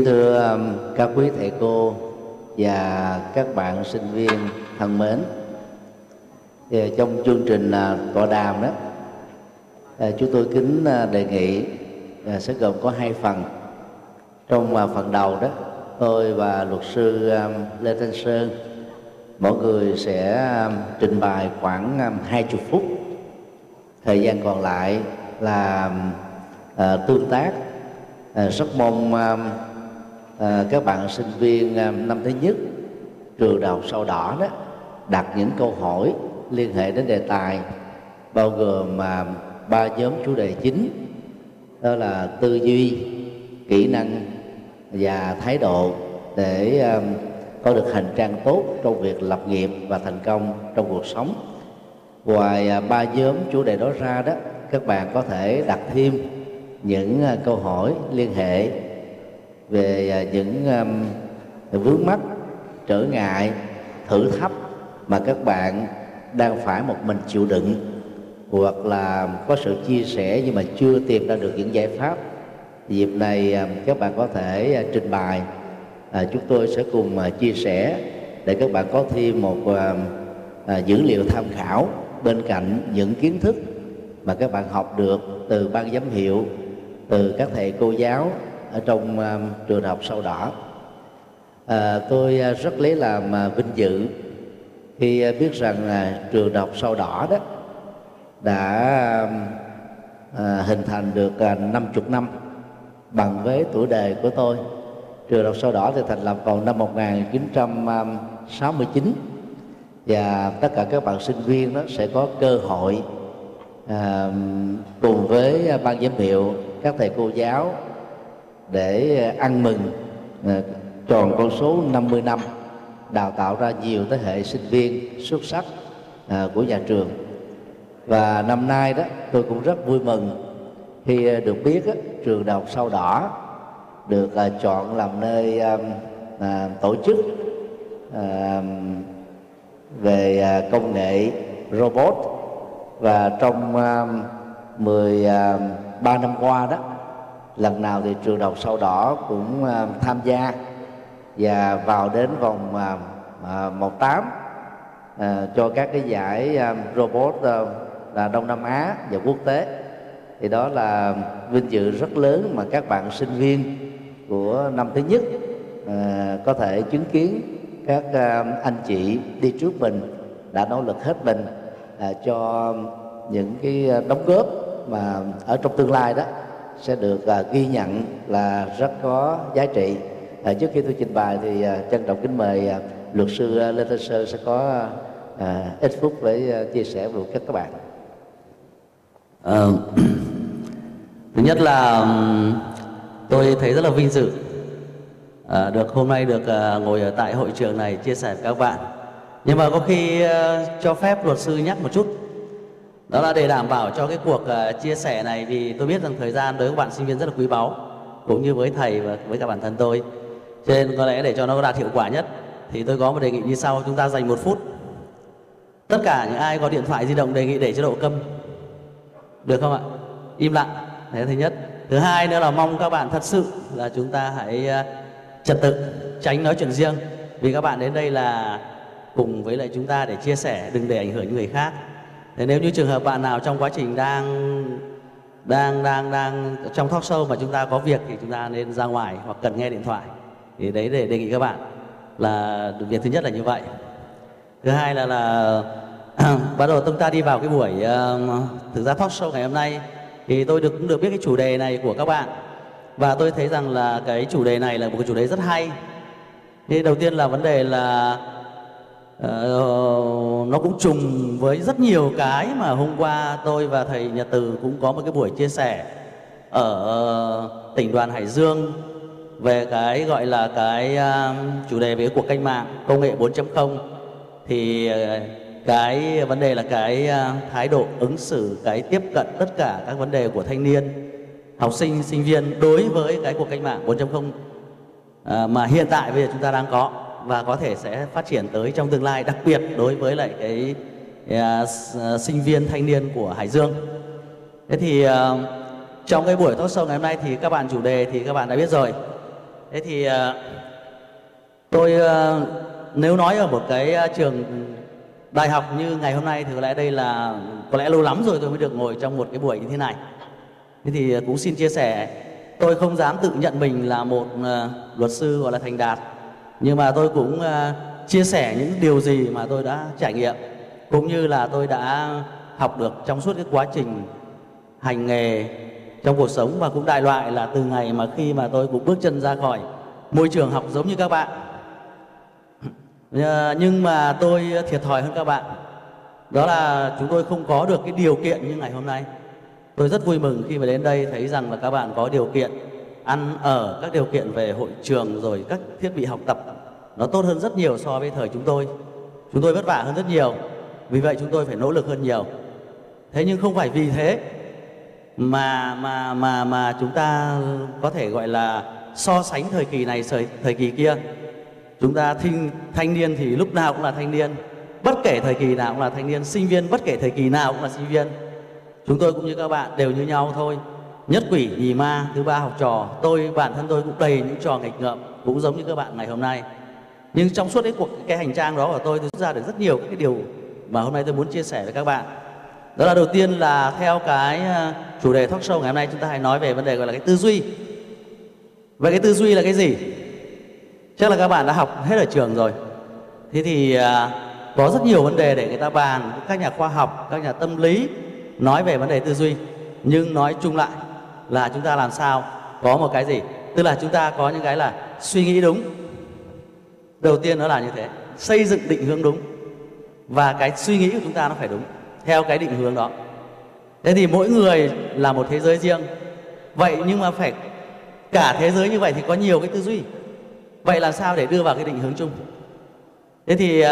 Kính thưa các quý thầy cô và các bạn sinh viên thân mến, trong chương trình tọa đàm đó, chúng tôi kính đề nghị sẽ gồm có 2 phần. Trong phần đầu đó, tôi và luật sư Lê Thanh Sơn mỗi người sẽ trình bày khoảng 20 phút. Thời gian còn lại là tương tác. Rất mong các bạn sinh viên năm thứ nhất trường Đại học Sao Đỏ đó đặt những câu hỏi liên hệ đến đề tài, bao gồm 3 nhóm chủ đề chính, đó là tư duy, kỹ năng và thái độ, để có được hành trang tốt trong việc lập nghiệp và thành công trong cuộc sống. Ngoài 3 nhóm chủ đề đó ra đó, các bạn có thể đặt thêm những câu hỏi liên hệ về những vướng mắc, trở ngại, thử thách mà các bạn đang phải một mình chịu đựng, hoặc là có sự chia sẻ nhưng mà chưa tìm ra được những giải pháp. Dịp này các bạn có thể trình bày, chúng tôi sẽ cùng chia sẻ để các bạn có thêm một dữ liệu tham khảo bên cạnh những kiến thức mà các bạn học được từ ban giám hiệu, từ các thầy cô giáo ở trong trường Đại học Sao Đỏ. Tôi rất lấy làm vinh dự khi biết rằng trường Đại học Sao Đỏ đó đã hình thành được 50 năm bằng với tuổi đời của tôi. Trường Đại học Sao Đỏ thì thành lập vào năm 1969, và tất cả các bạn sinh viên đó sẽ có cơ hội cùng với ban giám hiệu, các thầy cô giáo để ăn mừng tròn con số 50 năm đào tạo ra nhiều thế hệ sinh viên xuất sắc của nhà trường. Và năm nay đó, tôi cũng rất vui mừng khi được biết trường Đại học Sao Đỏ được chọn làm nơi tổ chức về công nghệ robot. Và trong 13 năm qua đó, lần nào thì trường Đại học Sao Đỏ cũng tham gia và vào đến vòng 1/8 cho các cái giải robot là Đông Nam Á và quốc tế. Thì đó là vinh dự rất lớn mà các bạn sinh viên của năm thứ nhất có thể chứng kiến các anh chị đi trước mình đã nỗ lực hết mình cho những cái đóng góp mà ở trong tương lai đó sẽ được ghi nhận là rất có giá trị. Trước khi tôi trình bày thì trân trọng kính mời luật sư Lê Thanh Sơn sẽ có ít phút để chia sẻ với các bạn. Thứ nhất là tôi thấy rất là vinh dự hôm nay được ngồi ở tại hội trường này chia sẻ với các bạn. Nhưng mà có khi cho phép luật sư nhắc một chút, đó là để đảm bảo cho cái cuộc chia sẻ này, vì tôi biết rằng thời gian đối với các bạn sinh viên rất là quý báu, cũng như với thầy và với cả bản thân tôi. Cho nên có lẽ để cho nó đạt hiệu quả nhất thì tôi có một đề nghị như sau: chúng ta dành 1 phút. Tất cả những ai có điện thoại di động đề nghị để chế độ câm, được không ạ? Im lặng. Thế thứ nhất. Thứ hai nữa là mong các bạn thật sự là chúng ta hãy trật tự, tránh nói chuyện riêng, vì các bạn đến đây là cùng với lại chúng ta để chia sẻ, đừng để ảnh hưởng những người khác. Thế nếu như trường hợp bạn nào trong quá trình đang trong talk show mà chúng ta có việc thì chúng ta nên ra ngoài hoặc cần nghe điện thoại, thì đấy để đề nghị các bạn là việc thứ nhất là như vậy. Thứ hai là bắt đầu chúng ta đi vào cái buổi thực ra talk show ngày hôm nay thì tôi cũng được biết cái chủ đề này của các bạn, và tôi thấy rằng là cái chủ đề này là một cái chủ đề rất hay. Thì đầu tiên là vấn đề là nó cũng trùng với rất nhiều cái mà hôm qua tôi và thầy Nhật Từ cũng có một cái buổi chia sẻ ở tỉnh đoàn Hải Dương về cái gọi là cái chủ đề về cuộc cách mạng công nghệ 4.0. Thì cái vấn đề là cái thái độ ứng xử, cái tiếp cận tất cả các vấn đề của thanh niên, học sinh, sinh viên đối với cái cuộc cách mạng 4.0 mà hiện tại bây giờ chúng ta đang có và có thể sẽ phát triển tới trong tương lai, đặc biệt đối với lại cái sinh viên thanh niên của Hải Dương. Thế thì trong cái buổi talk show ngày hôm nay thì các bạn chủ đề thì các bạn đã biết rồi. Thế thì tôi nếu nói ở một cái trường đại học như ngày hôm nay thì có lẽ lâu lắm rồi tôi mới được ngồi trong một cái buổi như thế này. Thế thì cũng xin chia sẻ, tôi không dám tự nhận mình là một luật sư gọi là thành đạt, nhưng mà tôi cũng chia sẻ những điều gì mà tôi đã trải nghiệm cũng như là tôi đã học được trong suốt cái quá trình hành nghề trong cuộc sống, và cũng đại loại là từ ngày mà khi mà tôi cũng bước chân ra khỏi môi trường học giống như các bạn. Nhưng mà tôi thiệt thòi hơn các bạn, đó là chúng tôi không có được cái điều kiện như ngày hôm nay. Tôi rất vui mừng khi mà đến đây thấy rằng là các bạn có điều kiện ăn ở, các điều kiện về hội trường rồi các thiết bị học tập nó tốt hơn rất nhiều so với thời chúng tôi. Chúng tôi vất vả hơn rất nhiều, vì vậy chúng tôi phải nỗ lực hơn nhiều. Thế nhưng không phải vì thế mà chúng ta có thể gọi là so sánh thời kỳ này thời kỳ kia. Chúng ta thanh niên thì lúc nào cũng là thanh niên, bất kể thời kỳ nào cũng là thanh niên, sinh viên bất kể thời kỳ nào cũng là sinh viên. Chúng tôi cũng như các bạn đều như nhau thôi, nhất quỷ nhì ma thứ ba học trò. Bản thân tôi cũng đầy những trò nghịch ngợm, cũng giống như các bạn ngày hôm nay. Nhưng trong suốt cái hành trang đó của tôi rút ra được rất nhiều cái điều mà hôm nay tôi muốn chia sẻ với các bạn. Đó là đầu tiên là theo cái chủ đề talk show ngày hôm nay, chúng ta hãy nói về vấn đề gọi là cái tư duy. Vậy cái tư duy là cái gì? Chắc là các bạn đã học hết ở trường rồi. Thế thì có rất nhiều vấn đề để người ta bàn, các nhà khoa học, các nhà tâm lý nói về vấn đề tư duy. Nhưng nói chung lại là chúng ta làm sao có một cái gì? Tức là chúng ta có những cái là suy nghĩ đúng. Đầu tiên nó là như thế, xây dựng định hướng đúng. Và cái suy nghĩ của chúng ta nó phải đúng theo cái định hướng đó. Thế thì mỗi người là một thế giới riêng. Vậy nhưng mà phải cả thế giới như vậy thì có nhiều cái tư duy. Vậy làm sao để đưa vào cái định hướng chung? Thế thì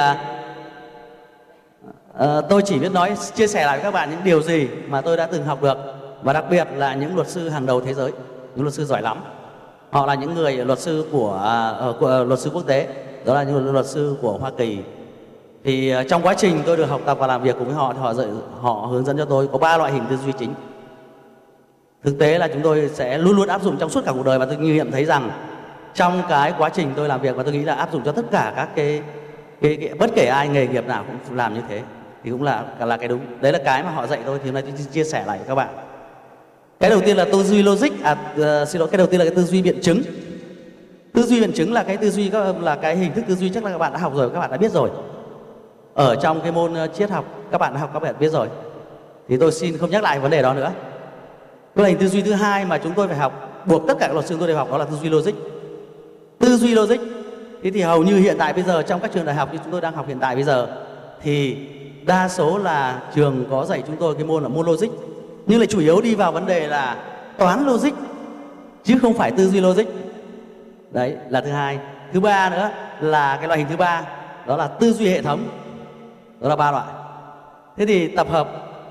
tôi chỉ biết chia sẻ lại với các bạn những điều gì mà tôi đã từng học được, và đặc biệt là những luật sư hàng đầu thế giới, những luật sư giỏi lắm. Họ là những người luật sư của luật sư quốc tế, đó là những luật sư của Hoa Kỳ. Thì trong quá trình tôi được học tập và làm việc cùng với họ thì họ hướng dẫn cho tôi có 3 loại hình tư duy chính. Thực tế là chúng tôi sẽ luôn luôn áp dụng trong suốt cả cuộc đời, và tôi nghiệm thấy rằng trong cái quá trình tôi làm việc, và tôi nghĩ là áp dụng cho tất cả các cái bất kể ai nghề nghiệp nào cũng làm như thế, thì cũng là cái đúng. Đấy là cái mà họ dạy tôi, thì hôm nay tôi chia sẻ lại với các bạn. Cái đầu tiên là tư duy logic, cái đầu tiên là cái tư duy biện chứng. Tư duy biện chứng là cái tư duy, là cái hình thức tư duy chắc là các bạn đã học rồi, các bạn đã biết rồi. Ở trong cái môn triết học các bạn đã học, các bạn biết rồi. Thì tôi xin không nhắc lại vấn đề đó nữa. Cái hình tư duy thứ hai mà chúng tôi phải học, buộc tất cả các luật sư tôi đều học, đó là tư duy logic. Tư duy logic. Thế thì hầu như hiện tại bây giờ trong các trường đại học như chúng tôi đang học hiện tại bây giờ, thì đa số là trường có dạy chúng tôi cái môn là môn logic, nhưng lại chủ yếu đi vào vấn đề là toán logic chứ không phải tư duy logic. Đấy là thứ hai. Thứ ba nữa là cái loại hình thứ ba, đó là tư duy hệ thống. Đó là 3 loại. Thế thì tập hợp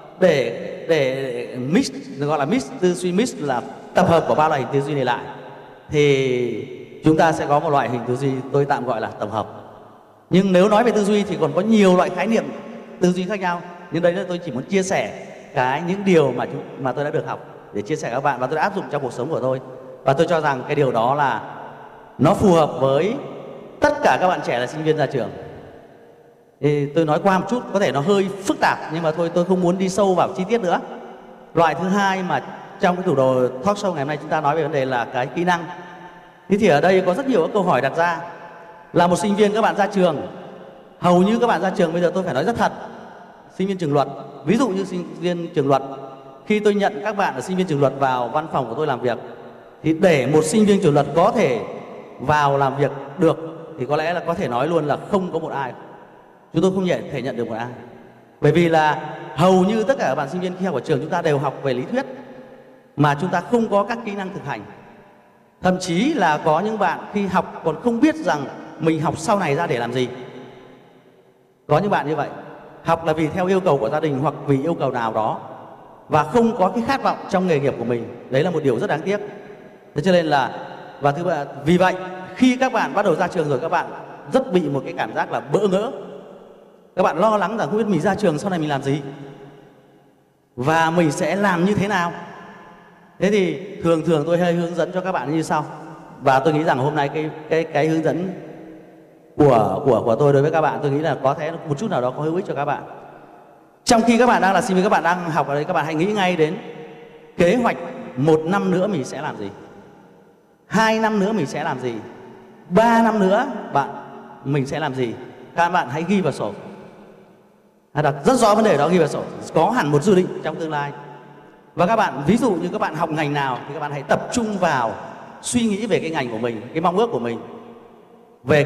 để mix, gọi là tư duy mix là tập hợp của 3 loại hình tư duy này lại, thì chúng ta sẽ có một loại hình tư duy tôi tạm gọi là tổng hợp. Nhưng nếu nói về tư duy thì còn có nhiều loại khái niệm tư duy khác nhau. Nhưng đấy là tôi chỉ muốn chia sẻ những điều mà tôi đã được học để chia sẻ với các bạn, và tôi đã áp dụng trong cuộc sống của tôi. Và tôi cho rằng cái điều đó là nó phù hợp với tất cả các bạn trẻ là sinh viên ra trường. Thì tôi nói qua một chút, có thể nó hơi phức tạp, nhưng mà thôi tôi không muốn đi sâu vào chi tiết nữa. Loại thứ hai mà trong cái chủ đề talk show ngày hôm nay chúng ta nói về vấn đề là cái kỹ năng. Thế thì ở đây có rất nhiều các câu hỏi đặt ra. Là một sinh viên các bạn ra trường, hầu như các bạn ra trường bây giờ tôi phải nói rất thật, sinh viên trường luật, ví dụ như sinh viên trường luật, khi tôi nhận các bạn là sinh viên trường luật vào văn phòng của tôi làm việc, thì để một sinh viên trường luật có thể vào làm việc được thì có lẽ là có thể nói luôn là không có một ai. Chúng tôi không thể nhận được một ai. Bởi vì là hầu như tất cả các bạn sinh viên khi học ở trường chúng ta đều học về lý thuyết, mà chúng ta không có các kỹ năng thực hành. Thậm chí là có những bạn khi học còn không biết rằng mình học sau này ra để làm gì. Có những bạn như vậy, học là vì theo yêu cầu của gia đình hoặc vì yêu cầu nào đó, và không có cái khát vọng trong nghề nghiệp của mình. Đấy là một điều rất đáng tiếc. Thế cho nên là, và thứ ba, vì vậy khi các bạn bắt đầu ra trường rồi, các bạn rất bị một cái cảm giác là bỡ ngỡ. Các bạn lo lắng rằng không biết mình ra trường sau này mình làm gì, và mình sẽ làm như thế nào. Thế thì thường tôi hay hướng dẫn cho các bạn như sau. Và tôi nghĩ rằng hôm nay cái hướng dẫn của tôi đối với các bạn, tôi nghĩ là có thể một chút nào đó có hữu ích cho các bạn. Trong khi các bạn đang là sinh viên, các bạn đang học ở đây, các bạn hãy nghĩ ngay đến kế hoạch 1 năm nữa mình sẽ làm gì, 2 năm nữa mình sẽ làm gì, 3 năm nữa mình sẽ làm gì. Các bạn hãy ghi vào sổ, hãy đặt rất rõ vấn đề đó, ghi vào sổ, có hẳn một dự định trong tương lai. Và các bạn, ví dụ như các bạn học ngành nào thì các bạn hãy tập trung vào suy nghĩ về cái ngành của mình, cái mong ước của mình về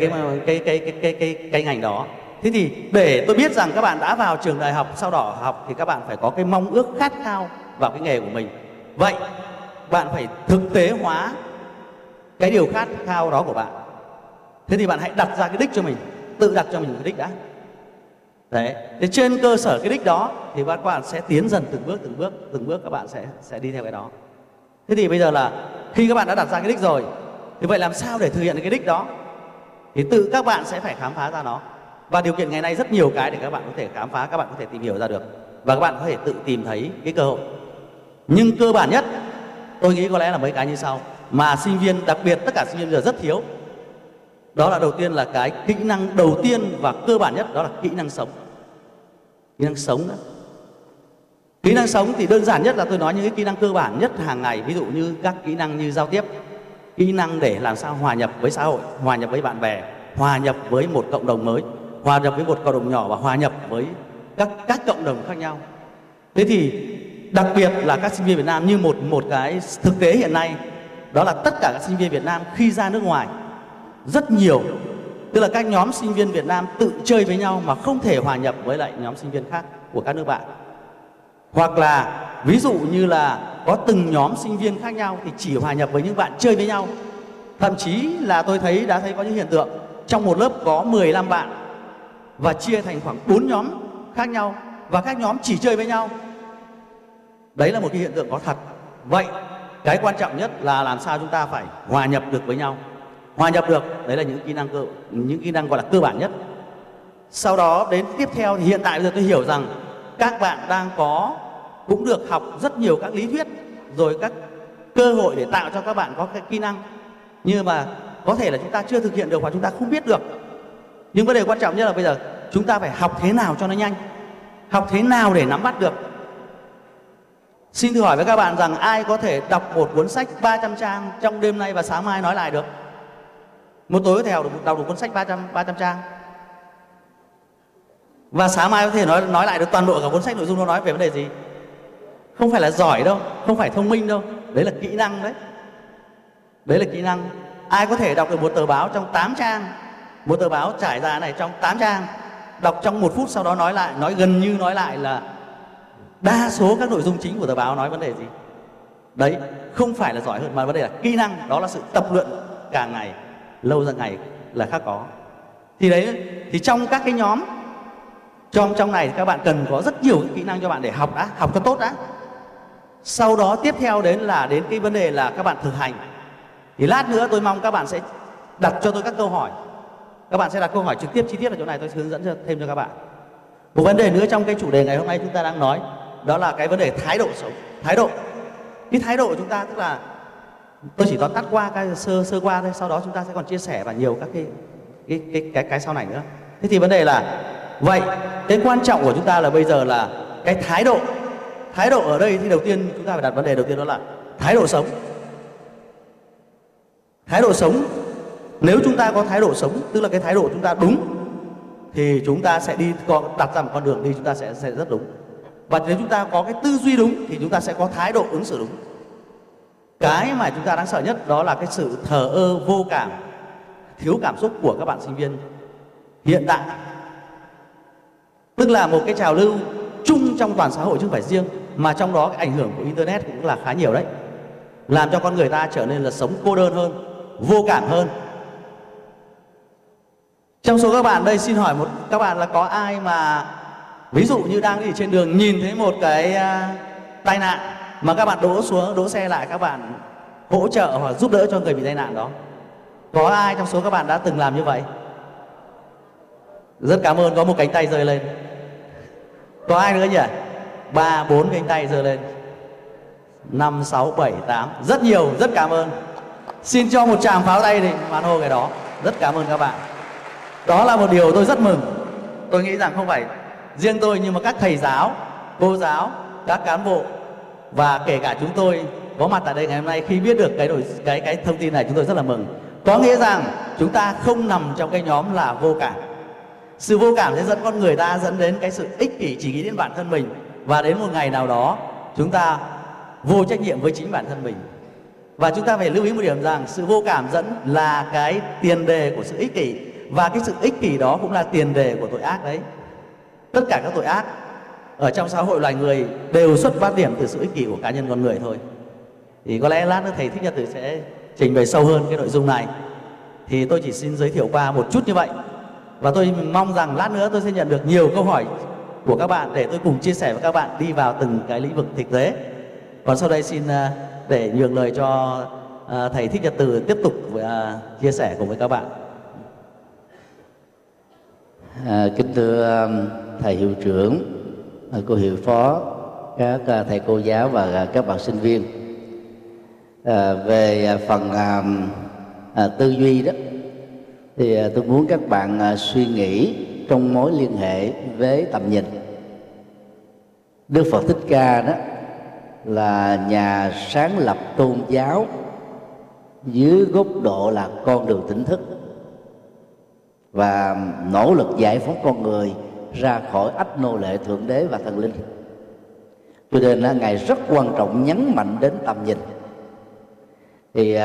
cái ngành đó. Thế thì để tôi biết rằng các bạn đã vào trường đại học, sau đó học thì các bạn phải có cái mong ước khát khao vào cái nghề của mình. Vậy bạn phải thực tế hóa cái điều khát khao đó của bạn. Thế thì bạn hãy đặt ra cái đích cho mình, tự đặt cho mình cái đích đã. Đấy, thế trên cơ sở cái đích đó thì các bạn sẽ tiến dần từng bước các bạn sẽ đi theo cái đó. Thế thì bây giờ là khi các bạn đã đặt ra cái đích rồi thì vậy làm sao để thực hiện cái đích đó? Thì tự các bạn sẽ phải khám phá ra nó. Và điều kiện ngày nay rất nhiều cái để các bạn có thể khám phá, các bạn có thể tìm hiểu ra được. Và các bạn có thể tự tìm thấy cái cơ hội. Nhưng cơ bản nhất, tôi nghĩ có lẽ là mấy cái như sau, mà sinh viên, đặc biệt tất cả sinh viên bây giờ rất thiếu. Đó là đầu tiên là cái kỹ năng đầu tiên và cơ bản nhất, đó là kỹ năng sống. Kỹ năng sống đó. Kỹ năng sống thì đơn giản nhất là tôi nói những cái kỹ năng cơ bản nhất hàng ngày. Ví dụ như các kỹ năng như giao tiếp, kỹ năng để làm sao hòa nhập với xã hội, hòa nhập với bạn bè, hòa nhập với một cộng đồng mới, hòa nhập với một cộng đồng nhỏ và hòa nhập với các cộng đồng khác nhau. Thế thì đặc biệt là các sinh viên Việt Nam, như một cái thực tế hiện nay, đó là tất cả các sinh viên Việt Nam khi ra nước ngoài rất nhiều, tức là các nhóm sinh viên Việt Nam tự chơi với nhau mà không thể hòa nhập với lại nhóm sinh viên khác của các nước bạn. Hoặc là ví dụ như là có từng nhóm sinh viên khác nhau thì chỉ hòa nhập với những bạn chơi với nhau. Thậm chí là tôi đã thấy có những hiện tượng trong một lớp có 15 bạn và chia thành khoảng 4 nhóm khác nhau, và các nhóm chỉ chơi với nhau. Đấy là một cái hiện tượng có thật. Vậy cái quan trọng nhất là làm sao chúng ta phải hòa nhập được với nhau. Hòa nhập được, đấy là những kỹ năng gọi là cơ bản nhất. Sau đó đến tiếp theo thì hiện tại bây giờ tôi hiểu rằng các bạn đang cũng được học rất nhiều các lý thuyết, rồi các cơ hội để tạo cho các bạn có cái kỹ năng, nhưng mà có thể là chúng ta chưa thực hiện được hoặc chúng ta không biết được. Nhưng vấn đề quan trọng nhất là bây giờ chúng ta phải học thế nào cho nó nhanh, học thế nào để nắm bắt được. Xin thử hỏi với các bạn rằng ai có thể đọc một cuốn sách 300 trang trong đêm nay và sáng mai nói lại được? Một tối có thể đọc được cuốn sách 300 trang và sáng mai có thể nói lại được toàn bộ cả cuốn sách, nội dung nó nói về vấn đề gì? Không phải là giỏi đâu, không phải thông minh đâu, đấy là kỹ năng đấy. Đấy là kỹ năng. Ai có thể đọc được một tờ báo trong 8 trang, một tờ báo trải ra này trong 8 trang, đọc trong 1 phút sau đó nói gần như nói lại là đa số các nội dung chính của tờ báo nói vấn đề gì? Đấy, không phải là giỏi hơn mà vấn đề là kỹ năng, đó là sự tập luyện càng ngày, lâu dần ngày là khác có. Thì đấy, thì trong các cái nhóm trong này thì các bạn cần có rất nhiều kỹ năng cho bạn để học cho tốt đã. Sau đó tiếp theo đến cái vấn đề là các bạn thực hành. Thì lát nữa tôi mong các bạn sẽ đặt cho tôi các câu hỏi. Các bạn sẽ đặt câu hỏi trực tiếp chi tiết ở chỗ này, tôi sẽ hướng dẫn thêm cho các bạn. Một vấn đề nữa trong cái chủ đề ngày hôm nay chúng ta đang nói, đó là cái vấn đề thái độ sống. Thái độ. Cái thái độ của chúng ta, tức là tôi chỉ tóm tắt qua cái sơ qua thôi, sau đó chúng ta sẽ còn chia sẻ vào nhiều các cái sau này nữa. Thế thì vấn đề là vậy, cái quan trọng của chúng ta là bây giờ là cái thái độ. Thái độ ở đây thì đầu tiên chúng ta phải đặt vấn đề đầu tiên, đó là thái độ sống. Thái độ sống, nếu chúng ta có thái độ sống, tức là cái thái độ chúng ta đúng, thì chúng ta sẽ đặt ra một con đường đi, chúng ta sẽ rất đúng. Và nếu chúng ta có cái tư duy đúng thì chúng ta sẽ có thái độ ứng xử đúng. Cái mà chúng ta đáng sợ nhất đó là cái sự thờ ơ, vô cảm, thiếu cảm xúc của các bạn sinh viên hiện tại. Tức là một cái trào lưu chung trong toàn xã hội chứ không phải riêng, mà trong đó cái ảnh hưởng của Internet cũng là khá nhiều đấy. Làm cho con người ta trở nên là sống cô đơn hơn, vô cảm hơn. Trong số các bạn đây, xin hỏi các bạn là có ai mà ví dụ như đang đi trên đường nhìn thấy một cái tai nạn mà các bạn đỗ xe lại, các bạn hỗ trợ hoặc giúp đỡ cho người bị tai nạn đó? Có ai trong số các bạn đã từng làm như vậy? Rất cảm ơn, có một cánh tay giơ lên. Có ai nữa nhỉ? 3, 4 cánh tay giơ lên. 5, 6, 7, 8. Rất nhiều, rất cảm ơn. Xin cho một tràng pháo tay đi hoan hô cái đó. Rất cảm ơn các bạn. Đó là một điều tôi rất mừng. Tôi nghĩ rằng không phải riêng tôi nhưng mà các thầy giáo, cô giáo, các cán bộ và kể cả chúng tôi có mặt tại đây ngày hôm nay, khi biết được cái thông tin này chúng tôi rất là mừng. Có nghĩa rằng chúng ta không nằm trong cái nhóm là vô cảm. Sự vô cảm sẽ dẫn con người ta dẫn đến cái sự ích kỷ, chỉ nghĩ đến bản thân mình, và đến một ngày nào đó chúng ta vô trách nhiệm với chính bản thân mình. Và chúng ta phải lưu ý một điểm rằng sự vô cảm dẫn là cái tiền đề của sự ích kỷ, và cái sự ích kỷ đó cũng là tiền đề của tội ác đấy. Tất cả các tội ác ở trong xã hội loài người đều xuất phát điểm từ sự ích kỷ của cá nhân con người thôi. Thì có lẽ lát nữa thầy Thích Nhật Từ sẽ trình bày sâu hơn cái nội dung này. Thì tôi chỉ xin giới thiệu qua một chút như vậy. Và tôi mong rằng lát nữa tôi sẽ nhận được nhiều câu hỏi của các bạn để tôi cùng chia sẻ với các bạn đi vào từng cái lĩnh vực thực tế. Còn sau đây xin để nhường lời cho thầy Thích Nhật Từ tiếp tục chia sẻ cùng với các bạn. Kính thưa thầy hiệu trưởng, cô hiệu phó, các thầy cô giáo và các bạn sinh viên, về phần tư duy đó thì tôi muốn các bạn suy nghĩ trong mối liên hệ với tầm nhìn. Đức Phật Thích Ca đó là nhà sáng lập tôn giáo dưới góc độ là con đường tỉnh thức và nỗ lực giải phóng con người ra khỏi ách nô lệ thượng đế và thần linh. Cho nên Ngài rất quan trọng nhấn mạnh đến tầm nhìn. Thì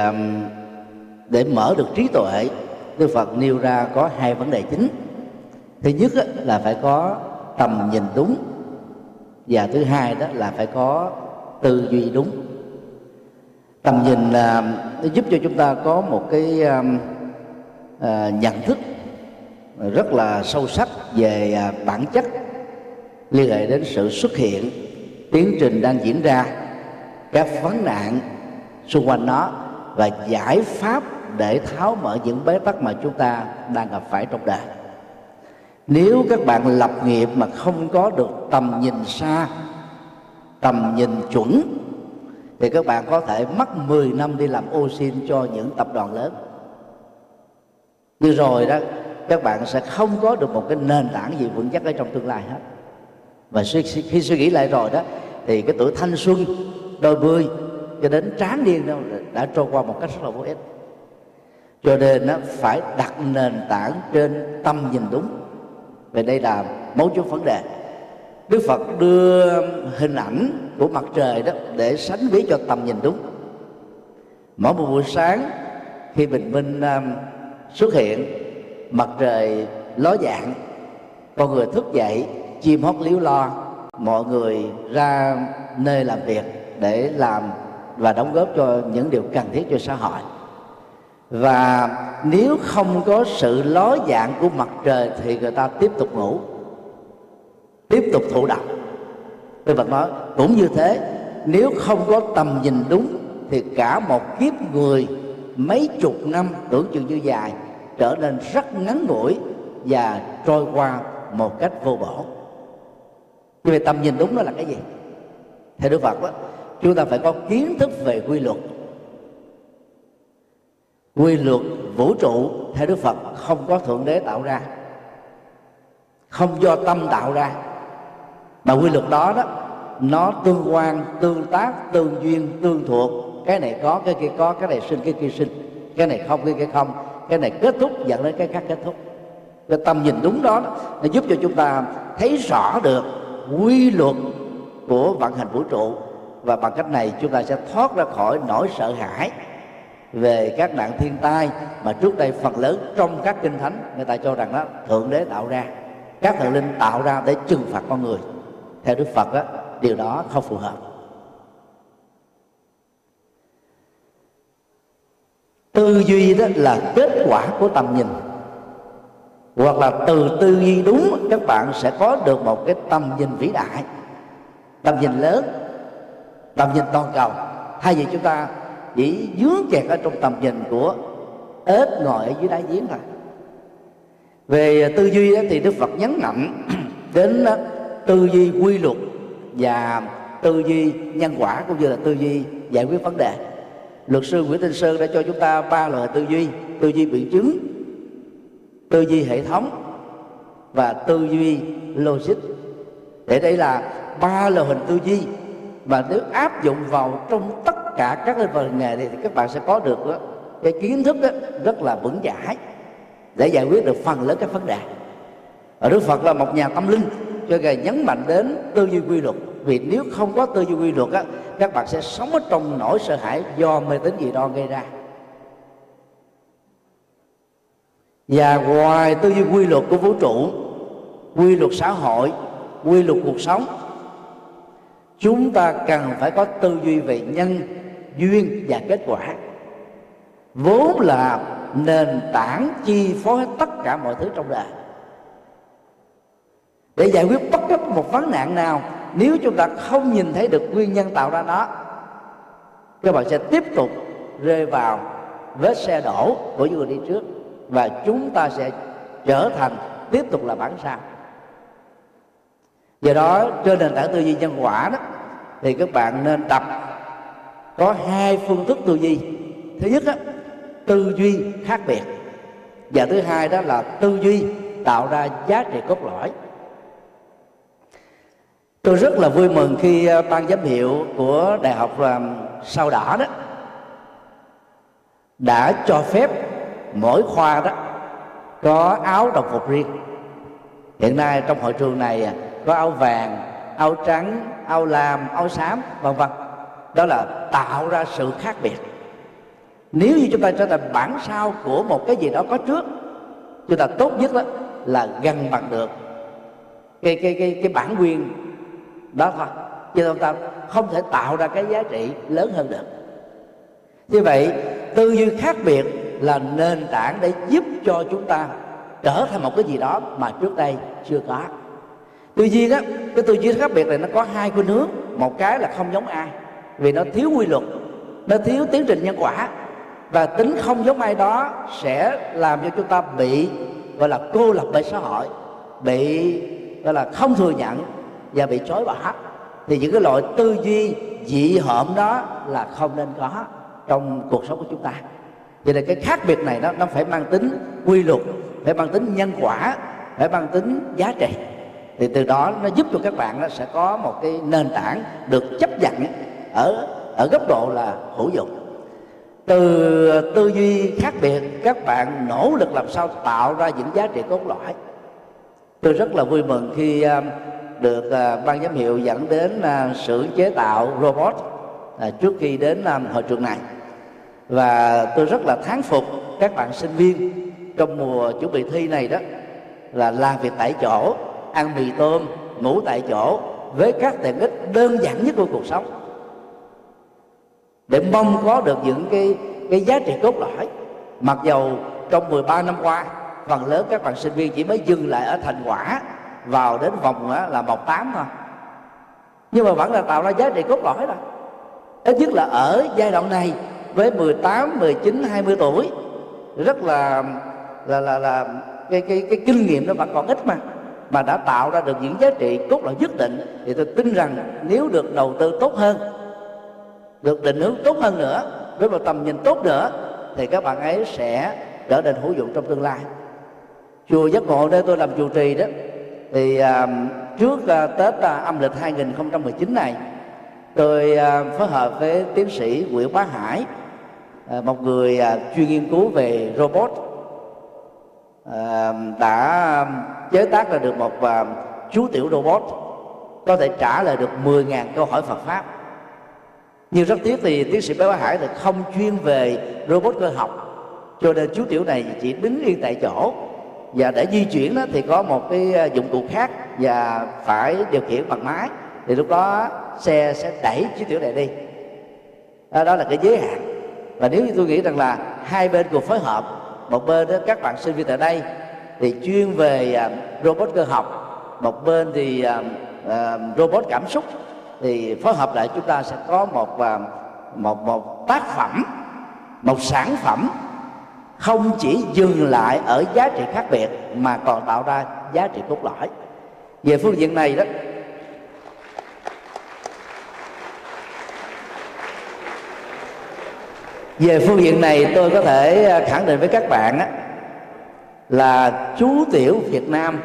để mở được trí tuệ, Đức Phật nêu ra có hai vấn đề chính. Thứ nhất là phải có tầm nhìn đúng, và thứ hai đó là phải có tư duy đúng. Tầm nhìn nó giúp cho chúng ta có một cái nhận thức rất là sâu sắc về bản chất liên hệ đến sự xuất hiện, tiến trình đang diễn ra, các vấn nạn xung quanh nó và giải pháp để tháo mở những bế tắc mà chúng ta đang gặp phải trong đời. Nếu các bạn lập nghiệp mà không có được tầm nhìn xa, tầm nhìn chuẩn, thì các bạn có thể mất 10 năm đi làm ô sin cho những tập đoàn lớn. Nhưng rồi đó, các bạn sẽ không có được một cái nền tảng gì vững chắc ở trong tương lai hết. Và khi suy nghĩ lại rồi đó, thì cái tuổi thanh xuân đôi mươi cho đến tráng niên đó đã trôi qua một cách rất là vô ích. Cho nên nó phải đặt nền tảng trên tâm nhìn đúng. Về đây là mấu chốt vấn đề. Đức Phật đưa hình ảnh của mặt trời đó để sánh ví cho tầm nhìn đúng. Mỗi một buổi sáng khi bình minh xuất hiện, mặt trời ló dạng, con người thức dậy, chim hót líu lo, mọi người ra nơi làm việc để làm và đóng góp cho những điều cần thiết cho xã hội. Và nếu không có sự ló dạng của mặt trời thì người ta tiếp tục ngủ, tiếp tục thụ động. Đức Phật nói cũng như thế, nếu không có tầm nhìn đúng thì cả một kiếp người mấy chục năm tưởng chừng như dài trở nên rất ngắn ngủi và trôi qua một cách vô bổ. Như vậy tầm nhìn đúng đó là cái gì? Theo Đức Phật đó, chúng ta phải có kiến thức về quy luật. Quy luật vũ trụ theo Đức Phật không có thượng đế tạo ra, không do tâm tạo ra, mà quy luật đó đó nó tương quan, tương tác, tương duyên, tương thuộc. Cái này có, cái kia có, cái này sinh, cái kia sinh, cái này không, cái kia không, cái này kết thúc dẫn đến cái khác kết thúc. Cái tầm nhìn đúng đó nó giúp cho chúng ta thấy rõ được quy luật của vận hành vũ trụ, và bằng cách này chúng ta sẽ thoát ra khỏi nỗi sợ hãi về các nạn thiên tai mà trước đây phần lớn trong các kinh thánh người ta cho rằng đó thượng đế tạo ra, các thần linh tạo ra để trừng phạt con người. Theo Đức Phật đó, điều đó không phù hợp. Tư duy đó là kết quả của tầm nhìn, hoặc là từ tư duy đúng các bạn sẽ có được một cái tầm nhìn vĩ đại, tầm nhìn lớn, tầm nhìn toàn cầu, thay vì chúng ta chỉ vướng kẹt ở trong tầm nhìn của ếch ngồi ở dưới đáy giếng thôi. Về tư duy đó, thì Đức Phật nhấn mạnh đến tư duy quy luật và tư duy nhân quả, cũng như là tư duy giải quyết vấn đề. luật sư Nguyễn Thanh Sơn đã cho chúng ta 3 loại tư duy: tư duy biện chứng, tư duy hệ thống và tư duy logic. Để đây là 3 loại hình tư duy mà nếu áp dụng vào trong tất cả các lĩnh vực nghề thì các bạn sẽ có được cái kiến thức rất là vững chãi để giải quyết được phần lớn các vấn đề. Ở Đức Phật là một nhà tâm linh, cho Ngài nhấn mạnh đến tư duy quy luật. Vì nếu không có tư duy quy luật các bạn sẽ sống ở trong nỗi sợ hãi do mê tín dị đoan gây ra. Và ngoài tư duy quy luật của vũ trụ, quy luật xã hội, quy luật cuộc sống, chúng ta cần phải có tư duy về nhân, duyên và kết quả, vốn là nền tảng chi phối hết tất cả mọi thứ trong đời. Để giải quyết bất cứ một vấn nạn nào, nếu chúng ta không nhìn thấy được nguyên nhân tạo ra nó, các bạn sẽ tiếp tục rơi vào vết xe đổ của những người đi trước, và chúng ta sẽ trở thành tiếp tục là bản sao. Do đó trên nền tảng tư duy nhân quả đó, thì các bạn nên tập có 2 phương thức tư duy. Thứ nhất tư duy khác biệt, và thứ hai đó là tư duy tạo ra giá trị cốt lõi. Tôi rất là vui mừng khi ban giám hiệu của Đại học Sao Đỏ đó đã cho phép mỗi khoa đó có áo đồng phục riêng. Hiện nay trong hội trường này có áo vàng, áo trắng, áo lam, áo xám, vân vân. Đó là tạo ra sự khác biệt. Nếu như chúng ta trở thành bản sao của một cái gì đó có trước, chúng ta tốt nhất đó là gần bằng được cái bản nguyên đó thôi, chứ chúng ta không thể tạo ra cái giá trị lớn hơn được. Như vậy tư duy khác biệt là nền tảng để giúp cho chúng ta trở thành một cái gì đó mà trước đây chưa có. Tuy nhiên cái tư duy khác biệt này nó có 2 khuynh hướng. Một cái là không giống ai, vì nó thiếu quy luật, nó thiếu tiến trình nhân quả, và tính không giống ai đó sẽ làm cho chúng ta bị gọi là cô lập bởi xã hội, bị gọi là không thừa nhận và bị chối bỏ. Thì những cái loại tư duy dị hợm đó là không nên có trong cuộc sống của chúng ta. Cho nên cái khác biệt này nó phải mang tính quy luật, phải mang tính nhân quả, phải mang tính giá trị. Thì từ đó nó giúp cho các bạn nó sẽ có một cái nền tảng được chấp nhận ở góc độ là hữu dụng. Từ tư duy khác biệt, các bạn nỗ lực làm sao tạo ra những giá trị cốt lõi. Tôi rất là vui mừng khi được ban giám hiệu dẫn đến xưởng chế tạo robot trước khi đến hội trường này, và tôi rất là thán phục các bạn sinh viên trong mùa chuẩn bị thi này đó, là làm việc tại chỗ, ăn mì tôm, ngủ tại chỗ với các tiện ích đơn giản nhất của cuộc sống, để mong có được những cái giá trị cốt lõi. Mặc dầu trong 13 năm qua, phần lớn các bạn sinh viên chỉ mới dừng lại ở thành quả vào đến vòng là 1/8 thôi, nhưng mà vẫn là tạo ra giá trị cốt lõi rồi. Ít nhất là ở giai đoạn này với 18, 19, 20 tuổi, rất là cái kinh nghiệm nó vẫn còn ít mà đã tạo ra được những giá trị cốt lõi nhất định. Thì tôi tin rằng nếu được đầu tư tốt hơn, được định hướng tốt hơn nữa, với một tầm nhìn tốt nữa, thì các bạn ấy sẽ trở nên hữu dụng trong tương lai. Chùa Giác Ngộ nơi tôi làm trụ trì đó, thì trước Tết âm lịch 2019 này, tôi phối hợp với tiến sĩ Nguyễn Bá Hải, một người chuyên nghiên cứu về robot, đã chế tác ra được một chú tiểu robot có thể trả lời được 10.000 câu hỏi Phật pháp. Nhưng rất tiếc thì tiến sĩ Bá Hải thì không chuyên về robot cơ học, cho nên chú tiểu này chỉ đứng yên tại chỗ, và để di chuyển đó thì có một cái dụng cụ khác và phải điều khiển bằng máy. Thì lúc đó xe sẽ đẩy chú tiểu này đi. Đó là cái giới hạn. Và nếu như tôi nghĩ rằng là hai bên cùng phối hợp, một bên đó các bạn sinh viên tại đây thì chuyên về robot cơ học, một bên thì robot cảm xúc, thì phối hợp lại chúng ta sẽ có một tác phẩm, một sản phẩm không chỉ dừng lại ở giá trị khác biệt mà còn tạo ra giá trị cốt lõi. Về phương diện này đó, Về phương diện này tôi có thể khẳng định với các bạn là chú tiểu Việt Nam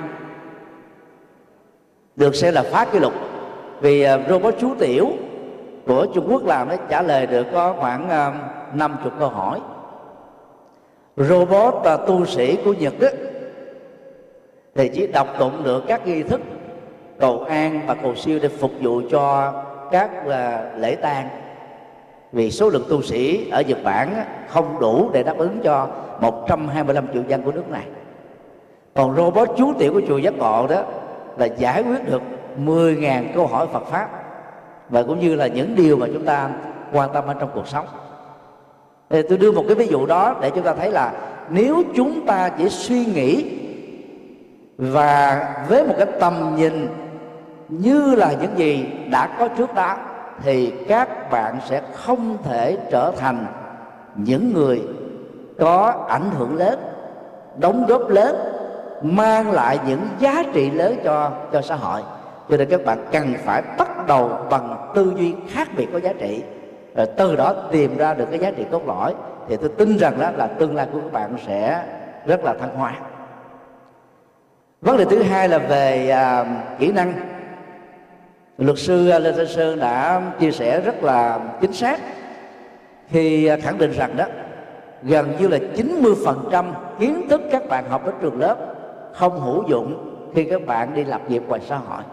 được xem là phá kỷ lục, vì robot chú tiểu của Trung Quốc làm nó trả lời được có khoảng 50 câu hỏi. Robot tu sĩ của Nhật thì chỉ đọc tụng được các nghi thức cầu an và cầu siêu để phục vụ cho các lễ tang, vì số lượng tu sĩ ở Nhật Bản không đủ để đáp ứng cho 125 triệu dân của nước này. Còn robot chú tiểu của chùa Giác Ngộ đó là giải quyết được 10.000 câu hỏi Phật pháp, và cũng như là những điều mà chúng ta quan tâm ở trong cuộc sống. Thì tôi đưa một cái ví dụ đó để chúng ta thấy là nếu chúng ta chỉ suy nghĩ và với một cái tầm nhìn như là những gì đã có trước đó, thì các bạn sẽ không thể trở thành những người có ảnh hưởng lớn, đóng góp lớn, mang lại những giá trị lớn cho xã hội. Cho nên các bạn cần phải bắt đầu bằng tư duy khác biệt có giá trị, rồi từ đó tìm ra được cái giá trị cốt lõi, thì tôi tin rằng đó là tương lai của các bạn sẽ rất là thăng hoa. Vấn đề thứ hai là về kỹ năng. Luật sư Lê Thanh Sơn đã chia sẻ rất là chính xác khi khẳng định rằng đó gần như là 90% kiến thức các bạn học ở trường lớp không hữu dụng khi các bạn đi lập nghiệp ngoài xã hội.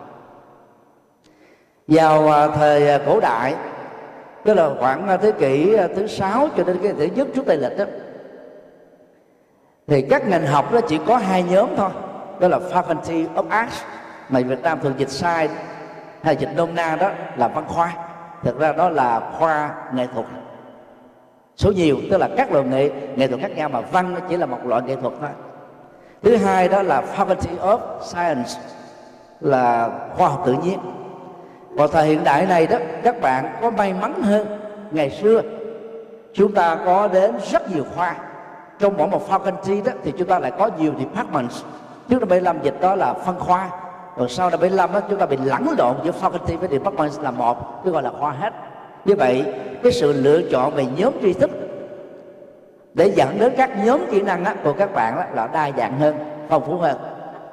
Vào thời cổ đại, tức là khoảng thế kỷ thứ 6 cho đến cái thứ nhất trước Tây lịch đó, thì các ngành học đó chỉ có hai nhóm thôi, đó là Faculty of Arts, mà Việt Nam thường dịch sai hay dịch nôm na đó là văn khoa. Thực ra đó là khoa nghệ thuật số nhiều, tức là các loại nghệ thuật khác nhau, mà văn nó chỉ là một loại nghệ thuật thôi. Thứ hai đó là Faculty of Science, là khoa học tự nhiên. Vào thời hiện đại này đó, các bạn có may mắn hơn. Ngày xưa chúng ta có đến rất nhiều khoa, trong mỗi một faculty đó thì chúng ta lại có nhiều departments. Trước năm 75 dịch đó là phân khoa, rồi sau năm 75 đó chúng ta bị lẫn lộn giữa faculty với department là một, cứ gọi là khoa hết. Như vậy cái sự lựa chọn về nhóm tri thức để dẫn đến các nhóm kỹ năng của các bạn là đa dạng hơn, phong phú hơn.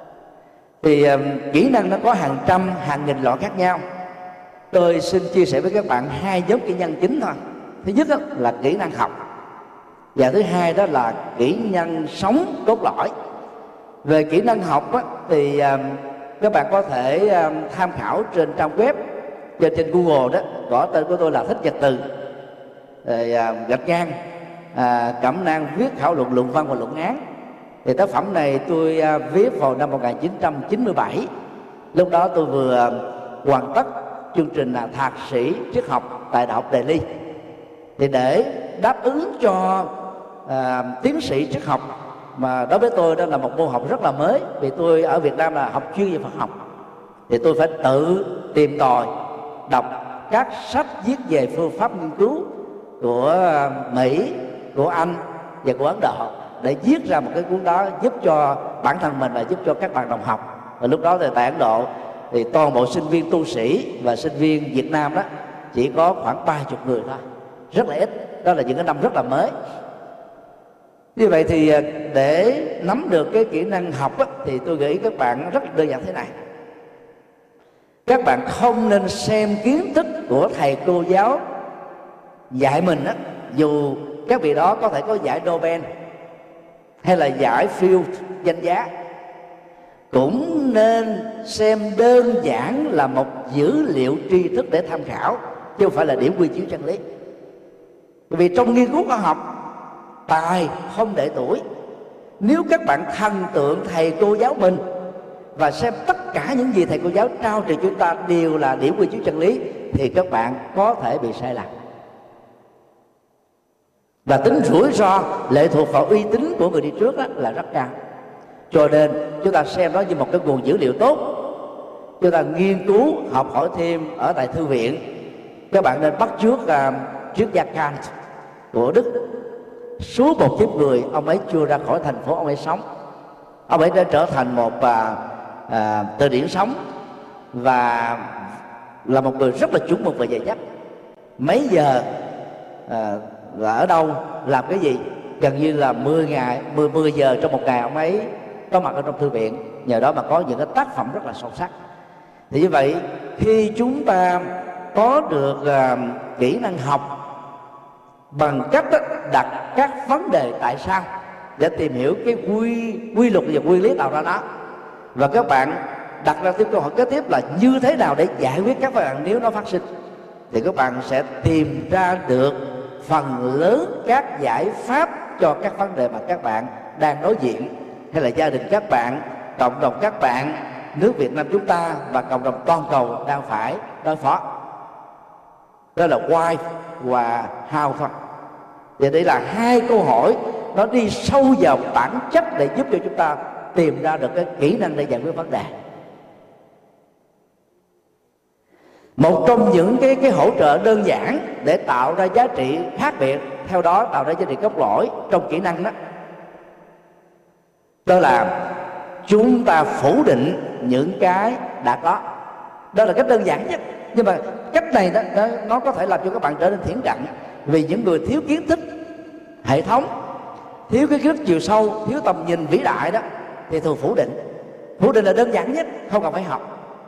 Thì kỹ năng nó có hàng trăm hàng nghìn loại khác nhau. Tôi xin chia sẻ với các bạn hai nhóm kỹ năng chính thôi. Thứ nhất là kỹ năng học, và thứ hai đó là kỹ năng sống cốt lõi. Về kỹ năng học thì các bạn có thể tham khảo trên trang web, trên Google đó, gõ tên của tôi là Thích Nhật Từ, gạch ngang cẩm nang viết khảo luận, luận văn và luận án. Thì tác phẩm này tôi viết vào năm 1997. Lúc đó tôi vừa hoàn tất chương trình thạc sĩ triết học tại Đại học Delhi. Thì để đáp ứng cho tiến sĩ triết học, mà đối với tôi đó là một môn học rất là mới, vì tôi ở Việt Nam là học chuyên về Phật học, thì tôi phải tự tìm tòi đọc các sách viết về phương pháp nghiên cứu của Mỹ, của Anh và của Ấn Độ, để viết ra một cái cuốn đó giúp cho bản thân mình và giúp cho các bạn đồng học. Và lúc đó thì tại Ấn Độ thì toàn bộ sinh viên tu sĩ và sinh viên Việt Nam đó chỉ có khoảng 30 người thôi, rất là ít. Đó là những cái năm rất là mới. Như vậy thì để nắm được cái kỹ năng học thì tôi nghĩ các bạn rất đơn giản thế này. Các bạn không nên xem kiến thức của thầy cô giáo dạy mình dù các vị đó có thể có giải Nobel hay là giải Fields danh giá, cũng nên xem đơn giản là một dữ liệu tri thức để tham khảo, chứ không phải là điểm quy chiếu chân lý. Bởi vì trong nghiên cứu khoa học, tài không để tuổi. Nếu các bạn thần tượng thầy cô giáo mình và xem tất cả những gì thầy cô giáo trao truyền chúng ta đều là điểm quy chiếu chân lý, thì các bạn có thể bị sai lầm. Và tính rủi ro lệ thuộc vào uy tín của người đi trước là rất cao. Cho nên chúng ta xem nó như một cái nguồn dữ liệu tốt. Chúng ta nghiên cứu, học hỏi thêm ở tại thư viện. Các bạn nên bắt chước triết gia Kant của Đức. Suốt một kiếp người, ông ấy chưa ra khỏi thành phố ông ấy sống. Ông ấy đã trở thành một từ điển sống, và là một người rất là chuẩn mực và dày dắt. Mấy giờ ở đâu, làm cái gì. Gần như là 10 giờ trong một ngày ông ấy có mặt ở trong thư viện, nhờ đó mà có những cái tác phẩm rất là sâu sắc. Thì như vậy, khi chúng ta có được kỹ năng học bằng cách đặt các vấn đề tại sao để tìm hiểu cái quy luật và nguyên lý tạo ra nó, và các bạn đặt ra tiếp câu hỏi kế tiếp là như thế nào để giải quyết các vấn đề nếu nó phát sinh, thì các bạn sẽ tìm ra được phần lớn các giải pháp cho các vấn đề mà các bạn đang đối diện, hay là gia đình các bạn, cộng đồng các bạn, nước Việt Nam chúng ta và cộng đồng toàn cầu đang phải đối phó. Đó là why và how thôi. Và đây là hai câu hỏi nó đi sâu vào bản chất để giúp cho chúng ta tìm ra được cái kỹ năng để giải quyết vấn đề. Một trong những cái hỗ trợ đơn giản để tạo ra giá trị khác biệt, theo đó tạo ra giá trị cốt lõi trong kỹ năng đó là chúng ta phủ định những cái đã có. Đó là cách đơn giản nhất, nhưng mà cách này nó có thể làm cho các bạn trở nên thiển cận. Vì những người thiếu kiến thức hệ thống, thiếu cái kiến thức chiều sâu, thiếu tầm nhìn vĩ đại đó, thì thường phủ định. Phủ định là đơn giản nhất, không cần phải học.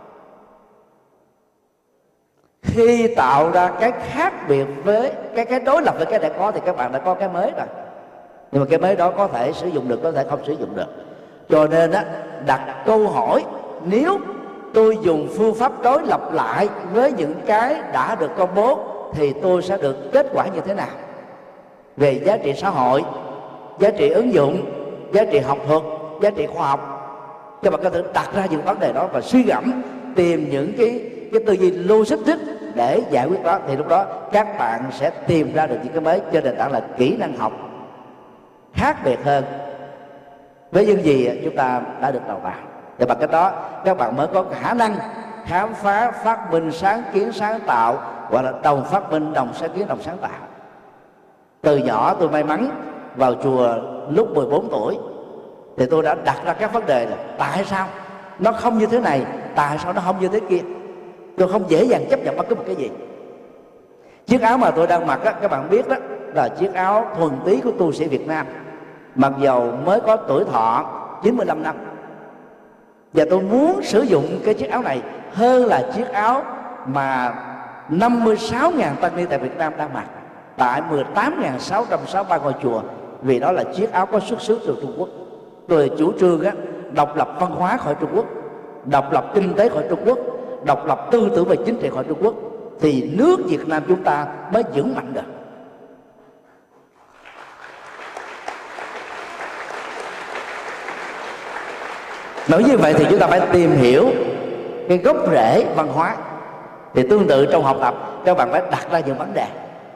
Khi tạo ra cái khác biệt với cái đối lập với cái đã có thì các bạn đã có cái mới rồi. Nhưng mà cái mới đó có thể sử dụng được, có thể không sử dụng được. Cho nên đặt câu hỏi, nếu tôi dùng phương pháp đối lập lại với những cái đã được công bố thì tôi sẽ được kết quả như thế nào về giá trị xã hội, giá trị ứng dụng, giá trị học thuật, giá trị khoa học. Các bạn có thể đặt ra những vấn đề đó và suy gẫm, tìm những cái tư duy logic để giải quyết đó, thì lúc đó các bạn sẽ tìm ra được những cái mới trên nền tảng là kỹ năng học khác biệt hơn với những gì chúng ta đã được đào tạo. Và bằng cách đó các bạn mới có khả năng khám phá, phát minh, sáng kiến, sáng tạo, gọi là đồng phát minh, đồng sáng kiến, đồng sáng tạo. Từ nhỏ tôi may mắn vào chùa lúc 14 tuổi thì tôi đã đặt ra các vấn đề là tại sao nó không như thế này, tại sao nó không như thế kia. Tôi không dễ dàng chấp nhận bất cứ một cái gì. Chiếc áo mà tôi đang mặc các bạn biết đó là chiếc áo thuần túy của tu sĩ Việt Nam, mặc dầu mới có tuổi thọ 95 năm. Và tôi muốn sử dụng cái chiếc áo này hơn là chiếc áo mà 56.000 tăng ni tại Việt Nam đang mặc tại 18.663 ngôi chùa, vì đó là chiếc áo có xuất xứ từ Trung Quốc. Tôi chủ trương độc lập văn hóa khỏi Trung Quốc, độc lập kinh tế khỏi Trung Quốc, độc lập tư tưởng và chính trị khỏi Trung Quốc, thì nước Việt Nam chúng ta mới vững mạnh được. Nói như vậy thì chúng ta phải tìm hiểu cái gốc rễ văn hóa. Thì tương tự trong học tập, các bạn phải đặt ra những vấn đề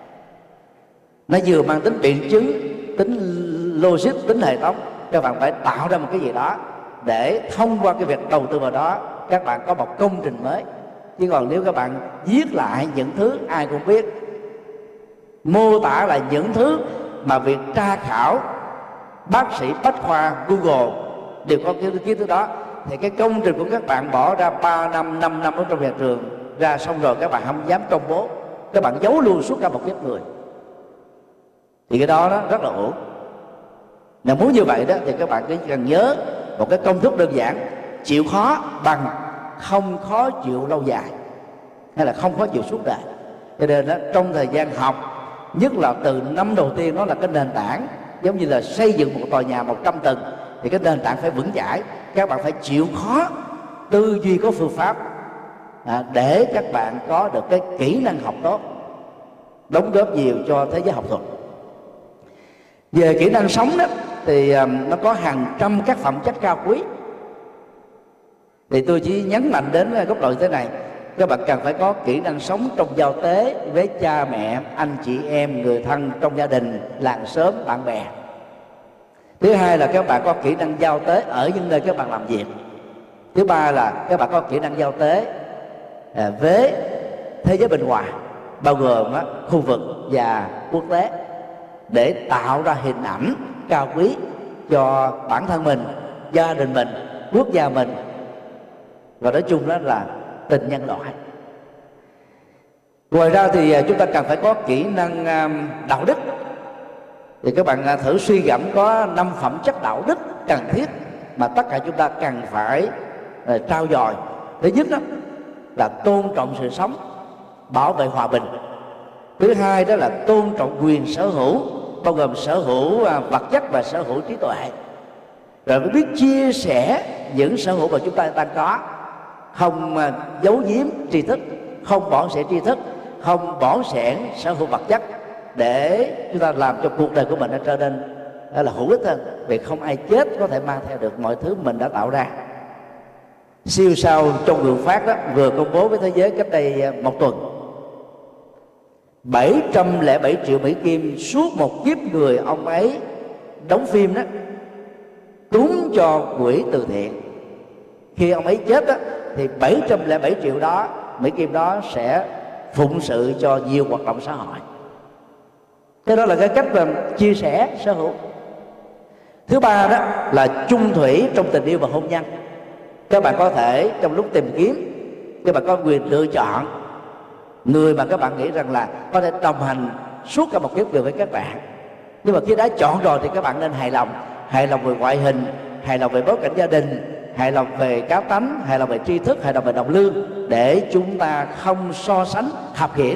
nó vừa mang tính biện chứng, tính logic, tính hệ thống. Các bạn phải tạo ra một cái gì đó để thông qua cái việc đầu tư vào đó các bạn có một công trình mới. Chứ còn nếu các bạn viết lại những thứ ai cũng biết, mô tả lại những thứ mà việc tra khảo bác sĩ bách khoa Google đều có cái kiến thức đó, thì cái công trình của các bạn bỏ ra 3 năm, 5 năm ở trong nhà trường ra, xong rồi các bạn không dám công bố, các bạn giấu luôn suốt cả một kiếp người, thì cái đó rất là ổn. Nếu muốn như vậy đó thì các bạn chỉ cần nhớ một cái công thức đơn giản: chịu khó bằng không khó chịu lâu dài, hay là không khó chịu suốt đời. Cho nên đó, trong thời gian học, nhất là từ năm đầu tiên, nó là cái nền tảng, giống như là xây dựng một tòa nhà 100 tầng, thì cái nền tảng phải vững chãi. Các bạn phải chịu khó, tư duy có phương pháp, để các bạn có được cái kỹ năng học tốt, đóng góp nhiều cho thế giới học thuật. Về kỹ năng sống đó thì nó có hàng trăm các phẩm chất cao quý. Thì tôi chỉ nhấn mạnh đến góc độ như thế này: các bạn cần phải có kỹ năng sống trong giao tế với cha mẹ, anh chị em, người thân trong gia đình, làng xóm, bạn bè. Thứ hai là các bạn có kỹ năng giao tế ở những nơi các bạn làm việc. Thứ ba là các bạn có kỹ năng giao tế với thế giới bên ngoài, bao gồm khu vực và quốc tế, để tạo ra hình ảnh cao quý cho bản thân mình, gia đình mình, quốc gia mình, và nói chung đó là tình nhân loại. Ngoài ra thì chúng ta cần phải có kỹ năng đạo đức Thì các bạn thử suy gẫm có 5 phẩm chất đạo đức cần thiết mà tất cả chúng ta cần phải trau dồi. Thứ nhất đó là tôn trọng sự sống, bảo vệ hòa bình. Thứ hai đó là tôn trọng quyền sở hữu, bao gồm sở hữu vật chất và sở hữu trí tuệ. Rồi mới biết chia sẻ những sở hữu mà chúng ta đang có, không giấu giếm tri thức, không bỏng sẻn tri thức, không bỏng sẻn sở hữu vật chất, để chúng ta làm cho cuộc đời của mình nó trở nên là hữu ích hơn. Vì không ai chết có thể mang theo được mọi thứ mình đã tạo ra. Siêu sao trong Vườn Phát đó vừa công bố với thế giới cách đây 1 tuần, 707 triệu Mỹ Kim suốt một kiếp người ông ấy đóng phim đó, cúng cho quỹ từ thiện. Khi ông ấy chết đó, thì 707 triệu đó Mỹ Kim đó sẽ phụng sự cho nhiều hoạt động xã hội. Cái đó là cái cách mà chia sẻ sở hữu. Thứ ba đó là chung thủy trong tình yêu và hôn nhân. Các bạn có thể trong lúc tìm kiếm, các bạn có quyền lựa chọn người mà các bạn nghĩ rằng là có thể đồng hành suốt cả một kiếp người với các bạn. Nhưng mà khi đã chọn rồi thì các bạn nên hài lòng. Hài lòng về ngoại hình, hài lòng về bối cảnh gia đình, hài lòng về cá tánh, hài lòng về tri thức, hài lòng về đồng lương, để chúng ta không so sánh khập khiễng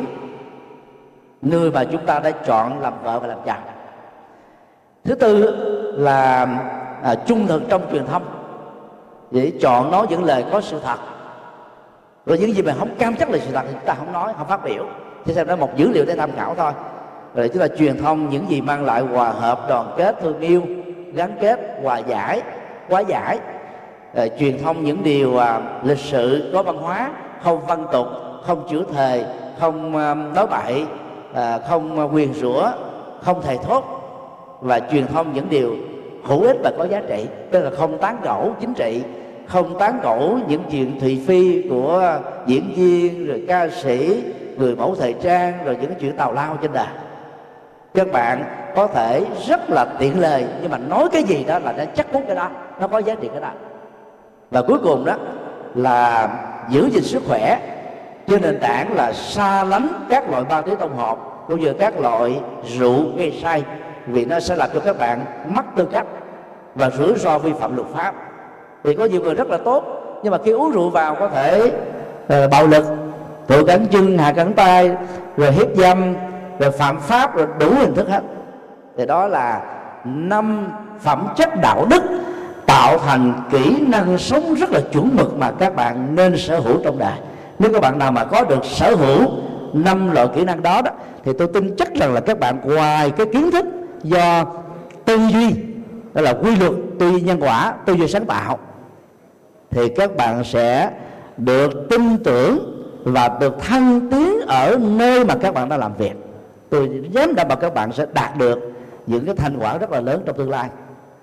người mà chúng ta đã chọn làm vợ và làm chồng. Thứ tư là trung thực trong truyền thông, để chọn nói những lời có sự thật. Rồi những gì mà không cam chắc là sự thật thì chúng ta không nói, không phát biểu, chỉ xem đó một dữ liệu để tham khảo thôi. Rồi chúng ta truyền thông những gì mang lại hòa hợp, đoàn kết, thương yêu, gắn kết, hòa giải, hóa giải. Truyền thông những điều lịch sự, có văn hóa, không văn tục, không chửi thề, không nói bậy, không nguyền rủa, không thề thốt. Và truyền thông những điều hữu ích và có giá trị, tức là không tán gẫu chính trị, không tán gẫu những chuyện thị phi của diễn viên, rồi ca sĩ, người mẫu thời trang, rồi những chuyện tào lao trên đời. Các bạn có thể rất là tiện lời, nhưng mà nói cái gì đó là nó chắc cú cái đó, nó có giá trị cái đó. Và cuối cùng đó là giữ gìn sức khỏe trên nền tảng là xa lánh các loại ma túy tổng hợp cũng như các loại rượu gây say, vì nó sẽ làm cho các bạn mất tư cách và rủi ro vi phạm luật pháp. Vì có nhiều người rất là tốt, nhưng mà khi uống rượu vào có thể bạo lực, tự cắn chân, hạ cắn tay, rồi hiếp dâm, rồi phạm pháp, rồi đủ hình thức hết. Thì đó là 5 phẩm chất đạo đức tạo thành kỹ năng sống rất là chuẩn mực mà các bạn nên sở hữu trong đời. Nếu các bạn nào mà có được sở hữu 5 loại kỹ năng đó, thì tôi tin chắc rằng là các bạn ngoài cái kiến thức do tư duy, đó là quy luật, tư duy nhân quả, tư duy sáng tạo, thì các bạn sẽ được tin tưởng và được thăng tiến ở nơi mà các bạn đang làm việc. Tôi dám đảm bảo các bạn sẽ đạt được những cái thành quả rất là lớn trong tương lai.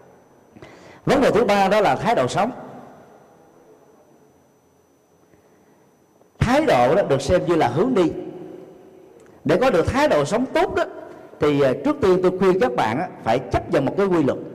Vấn đề thứ ba đó là thái độ sống. Thái độ đó được xem như là hướng đi. Để có được thái độ sống tốt đó, thì trước tiên tôi khuyên các bạn phải chấp nhận một cái quy luật.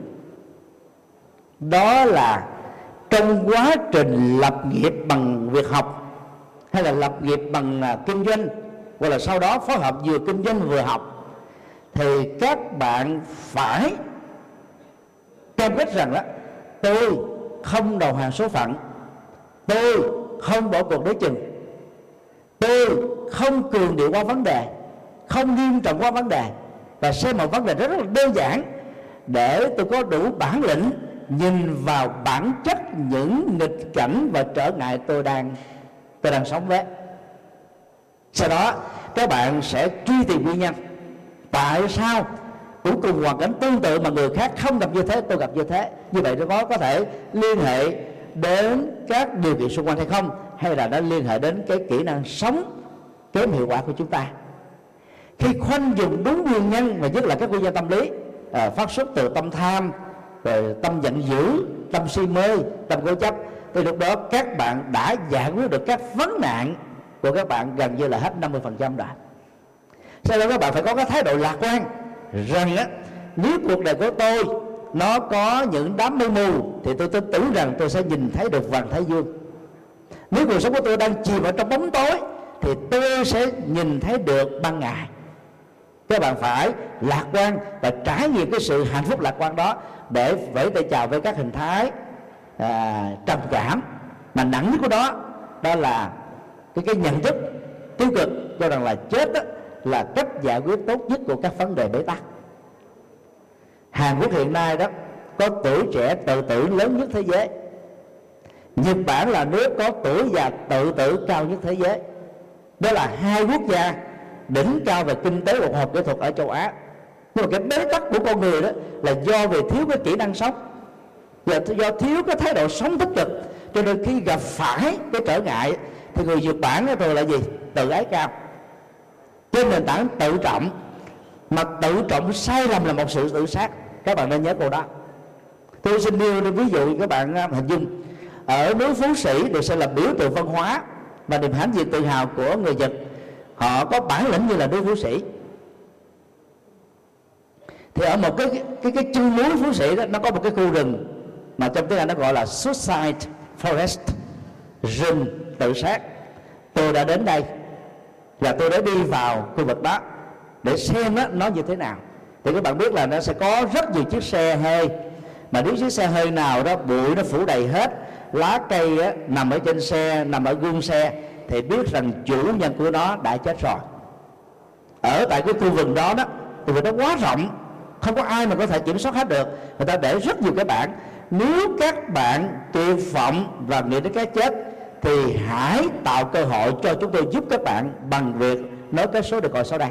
Đó là trong quá trình lập nghiệp bằng việc học, hay là lập nghiệp bằng kinh doanh, hoặc là sau đó phối hợp vừa kinh doanh vừa học, thì các bạn phải cam kết rằng đó: tôi không đầu hàng số phận, tôi không bỏ cuộc đối chừng, tôi không cường điệu qua vấn đề, không nghiêm trọng qua vấn đề, và xem một vấn đề rất là đơn giản, để tôi có đủ bản lĩnh nhìn vào bản chất những nghịch cảnh và trở ngại tôi đang sống với. Sau đó các bạn sẽ truy tìm nguyên nhân, tại sao cuối cùng hoàn cảnh tương tự mà người khác không gặp như thế, tôi gặp như thế. Như vậy nó có thể liên hệ đến các điều kiện xung quanh hay không, hay là nó liên hệ đến cái kỹ năng sống kém hiệu quả của chúng ta. Khi khoanh dùng đúng nguyên nhân, và nhất là các nguyên nhân tâm lý phát xuất từ tâm tham, rồi tâm giận dữ, tâm si mê, tâm cố chấp, thì lúc đó các bạn đã giải quyết được các vấn nạn của các bạn gần như là hết 50% rồi. Sau đó các bạn phải có cái thái độ lạc quan rằng á, nếu cuộc đời của tôi nó có những đám mây mù, thì tôi tin tưởng rằng tôi sẽ nhìn thấy được vầng thái dương. Nếu cuộc sống của tôi đang chìm ở trong bóng tối, thì tôi sẽ nhìn thấy được ban ngày. Các bạn phải lạc quan và trải nghiệm cái sự hạnh phúc lạc quan đó để vẫy tay chào với các hình thái trầm cảm. Mà nặng nhất của đó là cái nhận thức tiêu cực cho rằng là chết đó là cách giải quyết tốt nhất của các vấn đề bế tắc. Hàn Quốc hiện nay đó có tuổi trẻ tự tử lớn nhất thế giới. Nhật Bản là nước có tuổi già tự tử cao nhất thế giới. Đó là hai quốc gia đỉnh cao về kinh tế và khoa học kỹ thuật ở châu Á. Nhưng mà cái bế tắc của con người đó là do vì thiếu cái kỹ năng sống, và do thiếu cái thái độ sống tích cực, cho nên khi gặp phải cái trở ngại thì người Nhật Bản đó thường là gì? Tự ái cao, trên nền tảng tự trọng. Mà tự trọng sai lầm là một sự tự sát. Các bạn nên nhớ câu đó. Tôi xin nêu ví dụ các bạn hình dung. Ở núi Phú Sĩ được xem là biểu tượng văn hóa và niềm hãnh diện tự hào của người Nhật. Họ có bản lĩnh như là núi Phú Sĩ. Thì ở một cái chân núi Phú Sĩ đó, nó có một cái khu rừng mà trong tiếng Anh nó gọi là suicide forest, rừng tự sát. Tôi đã đến đây và tôi đã đi vào khu vực đó để xem nó như thế nào. Thì các bạn biết là nó sẽ có rất nhiều chiếc xe hơi, mà nếu chiếc xe hơi nào đó bụi nó phủ đầy hết, lá cây á, nằm ở trên xe, nằm ở gương xe, thì biết rằng chủ nhân của nó đã chết rồi. Ở tại cái khu vườn đó khu vườn đó quá rộng, không có ai mà có thể kiểm soát hết được. Người ta để rất nhiều cái bảng: nếu các bạn tuyệt vọng và nghĩ đến cái chết thì hãy tạo cơ hội cho chúng tôi giúp các bạn bằng việc nói cái số được gọi sau đây.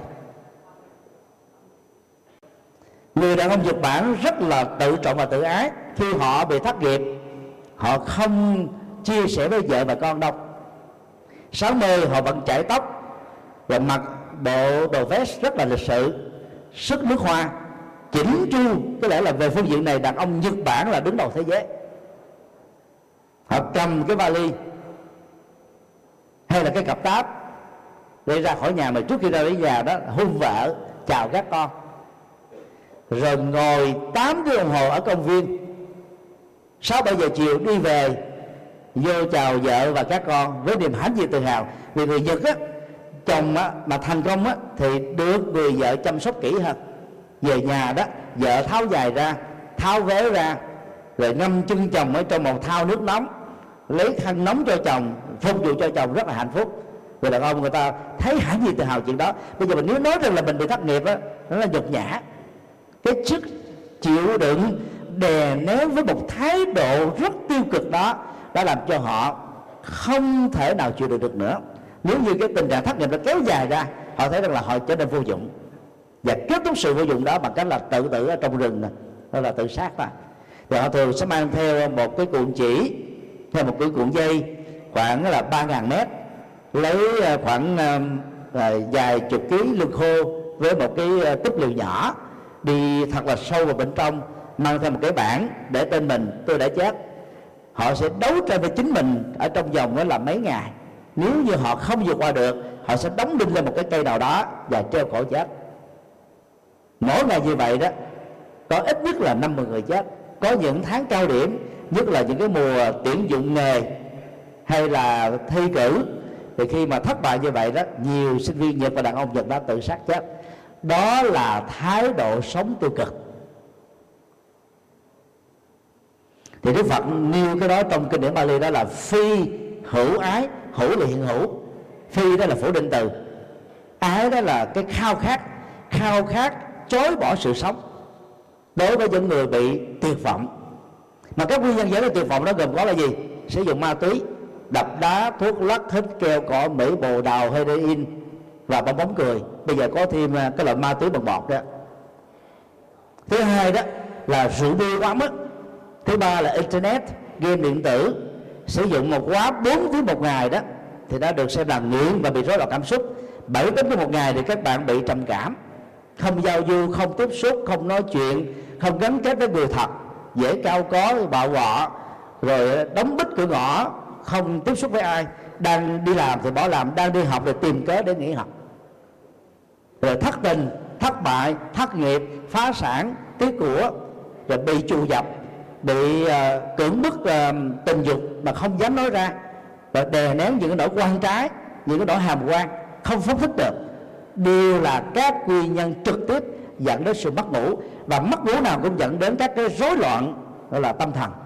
Người đàn ông Nhật Bản rất là tự trọng và tự ái. Khi họ bị thất nghiệp, họ không chia sẻ với vợ và con đâu. Sáng mơ họ vẫn chải tóc và mặc bộ đồ vest rất là lịch sự, sức nước hoa, chỉnh chu. Có lẽ là về phương diện này đàn ông Nhật Bản là đứng đầu thế giới. Họ cầm cái vali hay là cái cặp táp để ra khỏi nhà, mà trước khi ra đến nhà đó hôn vợ, chào các con, rồi ngồi 8 tiếng đồng hồ ở công viên. 6-7 giờ chiều đi về, vô chào vợ và các con với niềm hãnh diện tự hào. Vì người Nhật á, chồng á, mà thành công á, thì được người vợ chăm sóc kỹ hơn. Về nhà đó, vợ tháo giày ra, tháo vế ra, rồi ngâm chân chồng ở trong một thau nước nóng, lấy khăn nóng cho chồng, phục vụ cho chồng, rất là hạnh phúc. Người đàn ông người ta thấy hãnh diện tự hào chuyện đó. Bây giờ mình nếu nói rằng là mình bị thất nghiệp á, nó là nhục nhã. Cái sức chịu đựng đè nén với một thái độ rất tiêu cực đó đã làm cho họ không thể nào chịu đựng được nữa. Nếu như cái tình trạng thất nghiệp nó kéo dài ra, họ thấy rằng là họ trở nên vô dụng, và kết thúc sự vô dụng đó bằng cách là tự tử ở trong rừng, đó là tự sát thôi. Thì họ thường sẽ mang theo một cái cuộn chỉ hay một cái cuộn dây khoảng là 3.000 mét, lấy khoảng vài chục ký lương khô với một cái túp liều nhỏ, đi thật là sâu vào bên trong, mang theo một cái bảng để tên mình tôi đã chết. Họ sẽ đấu tranh với chính mình ở trong vòng đó là mấy ngày. Nếu như họ không vượt qua được, họ sẽ đóng đinh lên một cái cây nào đó và treo cổ chết. Mỗi ngày như vậy đó, có ít nhất là 50 người chết. Có những tháng cao điểm, nhất là những cái mùa tuyển dụng nghề hay là thi cử, thì khi mà thất bại như vậy đó, nhiều sinh viên Nhật và đàn ông Nhật đã tự sát chết. Đó là thái độ sống tiêu cực. Thì Đức Phật nêu cái đó trong kinh điển Bali, đó là phi hữu ái. Hữu là hiện hữu, phi đó là phủ định từ, ái đó là cái khao khát chối bỏ sự sống đối với những người bị tuyệt vọng. Mà các nguyên nhân dẫn đến tuyệt vọng đó gồm có là gì? Sử dụng ma túy, đập đá, thuốc lắc, hít keo, cỏ mỹ, bồ đào, heroin và bong bóng cười. Bây giờ có thêm cái loại ma túy bằng bọt đó. Thứ hai đó là rượu bia quá mức. Thứ ba là internet, game điện tử. Sử dụng một quá 4 tiếng một ngày đó thì đã được xem là nghiện và bị rối loạn cảm xúc. 7 tiếng một ngày thì các bạn bị trầm cảm, không giao du, không tiếp xúc, không nói chuyện, không gắn kết với người thật, dễ cao có, bạo quọ, rồi đóng bít cửa ngõ, không tiếp xúc với ai. Đang đi làm thì bỏ làm, đang đi học thì tìm cớ để nghỉ học. Rồi thất tình, thất bại, thất nghiệp, phá sản, tiếc của, rồi bị trù dập, bị cưỡng bức tình dục mà không dám nói ra, và đè nén những cái nỗi quan trái, những cái nỗi hàm quan, không phóng thích được. đều là các nguyên nhân trực tiếp dẫn đến sự mất ngủ, và mất ngủ nào cũng dẫn đến các cái rối loạn gọi là tâm thần,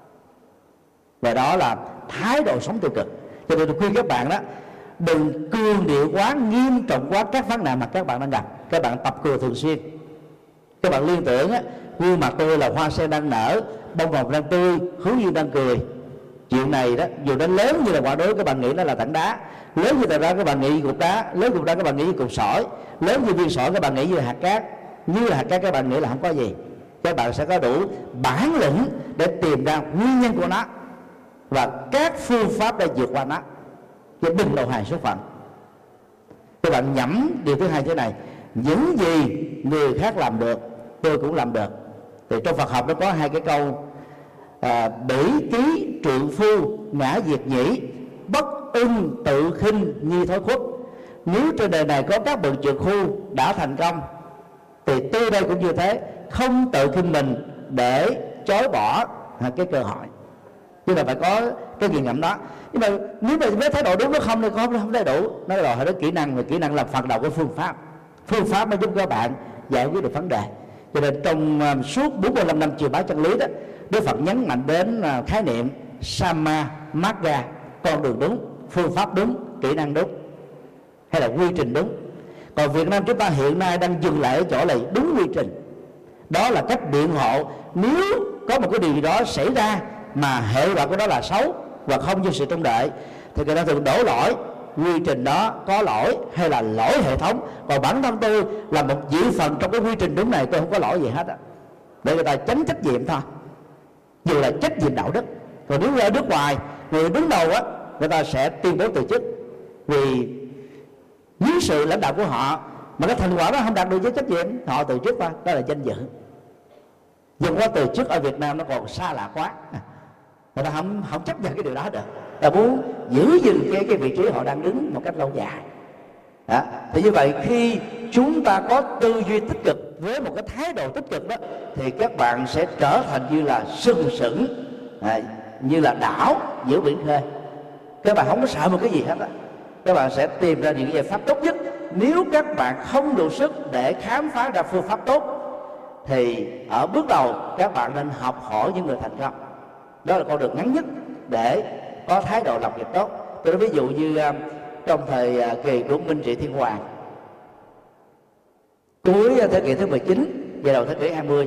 và đó là thái độ sống tiêu cực. Cho nên tôi khuyên các bạn đó, đừng cường điệu quá, nghiêm trọng quá các vấn nạn mà các bạn đang gặp. Các bạn tập cười thường xuyên. Các bạn liên tưởng á, gương mặt tôi là hoa sen đang nở, bông hồng đang tươi, hướng dương đang cười. Chuyện này đó, dù nó lớn như là quả đối, các bạn nghĩ nó là tảng đá; lớn như tảng đá các bạn nghĩ cục đá; lớn cục đá các bạn nghĩ cục sỏi; lớn như viên sỏi các bạn nghĩ như là hạt cát; như là hạt cát các bạn nghĩ là không có gì. Các bạn sẽ có đủ bản lĩnh để tìm ra nguyên nhân của nó và các phương pháp để vượt qua nó, chứ đừng đầu hàng số phận. Các bạn nhẩm điều thứ hai thế này: những gì người khác làm được tôi cũng làm được. Thì trong Phật học nó có hai cái câu: bỉ ký trượng phu ngã diệt nhĩ, bất ưng tự khinh nhi thối khuất. Nếu trên đời này có các bậc trượng phu đã thành công thì tôi đây cũng như thế, không tự khinh mình để chối bỏ cái cơ hội. Nhưng mà phải có cái nghiền ngẫm đó. Nhưng mà nếu mà với thái độ đúng nó không thì không đầy đủ. Nó đòi hỏi đến kỹ năng, và kỹ năng là phần đầu của phương pháp. Phương pháp mới giúp các bạn giải quyết được vấn đề. Cho nên trong suốt 45 năm truyền bá chân lý đó, Đức Phật nhấn mạnh đến khái niệm Samma Magga, con đường đúng, phương pháp đúng, kỹ năng đúng, hay là quy trình đúng. Còn Việt Nam chúng ta hiện nay đang dừng lại ở chỗ này đúng quy trình. Đó là cách biện hộ nếu có một cái điều gì đó xảy ra mà hệ quả của đó là xấu và không do sự trông đợi, thì người ta thường đổ lỗi quy trình đó có lỗi hay là lỗi hệ thống. Còn bản thân tôi là một vị phần trong cái quy trình đúng này, tôi không có lỗi gì hết á, để người ta tránh trách nhiệm thôi, dù là trách nhiệm đạo đức. Còn nếu ở nước ngoài, người đứng đầu á, người ta sẽ tuyên bố từ chức vì dưới sự lãnh đạo của họ mà cái thành quả đó không đạt được với trách nhiệm, họ từ chức thôi. Đó là danh dự. Nhưng có từ chức ở Việt Nam nó còn xa lạ quá, người ta không chấp nhận cái điều đó được. Ta muốn giữ gìn cái vị trí họ đang đứng một cách lâu dài đó. Thì như vậy khi chúng ta có tư duy tích cực với một cái thái độ tích cực đó, thì các bạn sẽ trở thành như là sừng sững, như là đảo giữa biển khơi. Các bạn không có sợ một cái gì hết á. Các bạn sẽ tìm ra những giải pháp tốt nhất. Nếu các bạn không đủ sức để khám phá ra phương pháp tốt, thì ở bước đầu các bạn nên học hỏi những người thành công. Đó là con đường ngắn nhất để có thái độ lập nghiệp tốt. Tôi nói ví dụ như trong thời kỳ của Minh Trị Thiên Hoàng, cuối thế kỷ thứ 19 và đầu thế kỷ 20,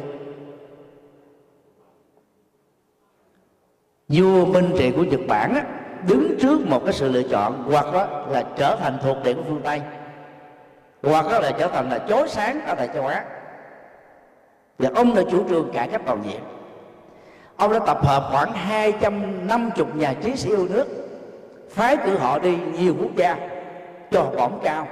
vua Minh Trị của Nhật Bản á, đứng trước một cái sự lựa chọn: hoặc là trở thành thuộc địa của phương Tây, hoặc là trở thành là chói sáng ở tại châu Á. Và ông đã chủ trương cải cách toàn diện. Ông đã tập hợp khoảng 250 nhà trí sĩ yêu nước, phái cử họ đi nhiều quốc gia cho học bổng cao,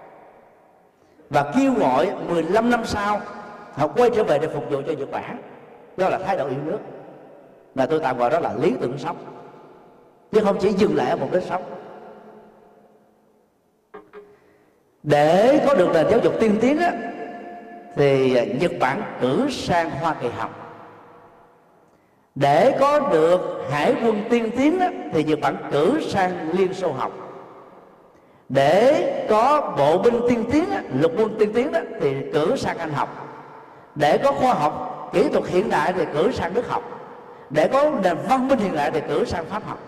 và kêu gọi 15 năm sau họ quay trở về để phục vụ cho Nhật Bản. Đó là thái độ yêu nước, mà tôi tạm gọi đó là lý tưởng sống, chứ không chỉ dừng lại ở mục đích sống. Để có được nền giáo dục tiên tiến á, thì Nhật Bản cử sang Hoa Kỳ học. Để có được hải quân tiên tiến á, thì Nhật Bản cử sang Liên Xô học. Để có bộ binh tiên tiến á, lục quân tiên tiến đó, thì cử sang Anh học. Để có khoa học kỹ thuật hiện đại thì cử sang Đức học. Để có nền văn minh hiện đại thì cử sang Pháp học.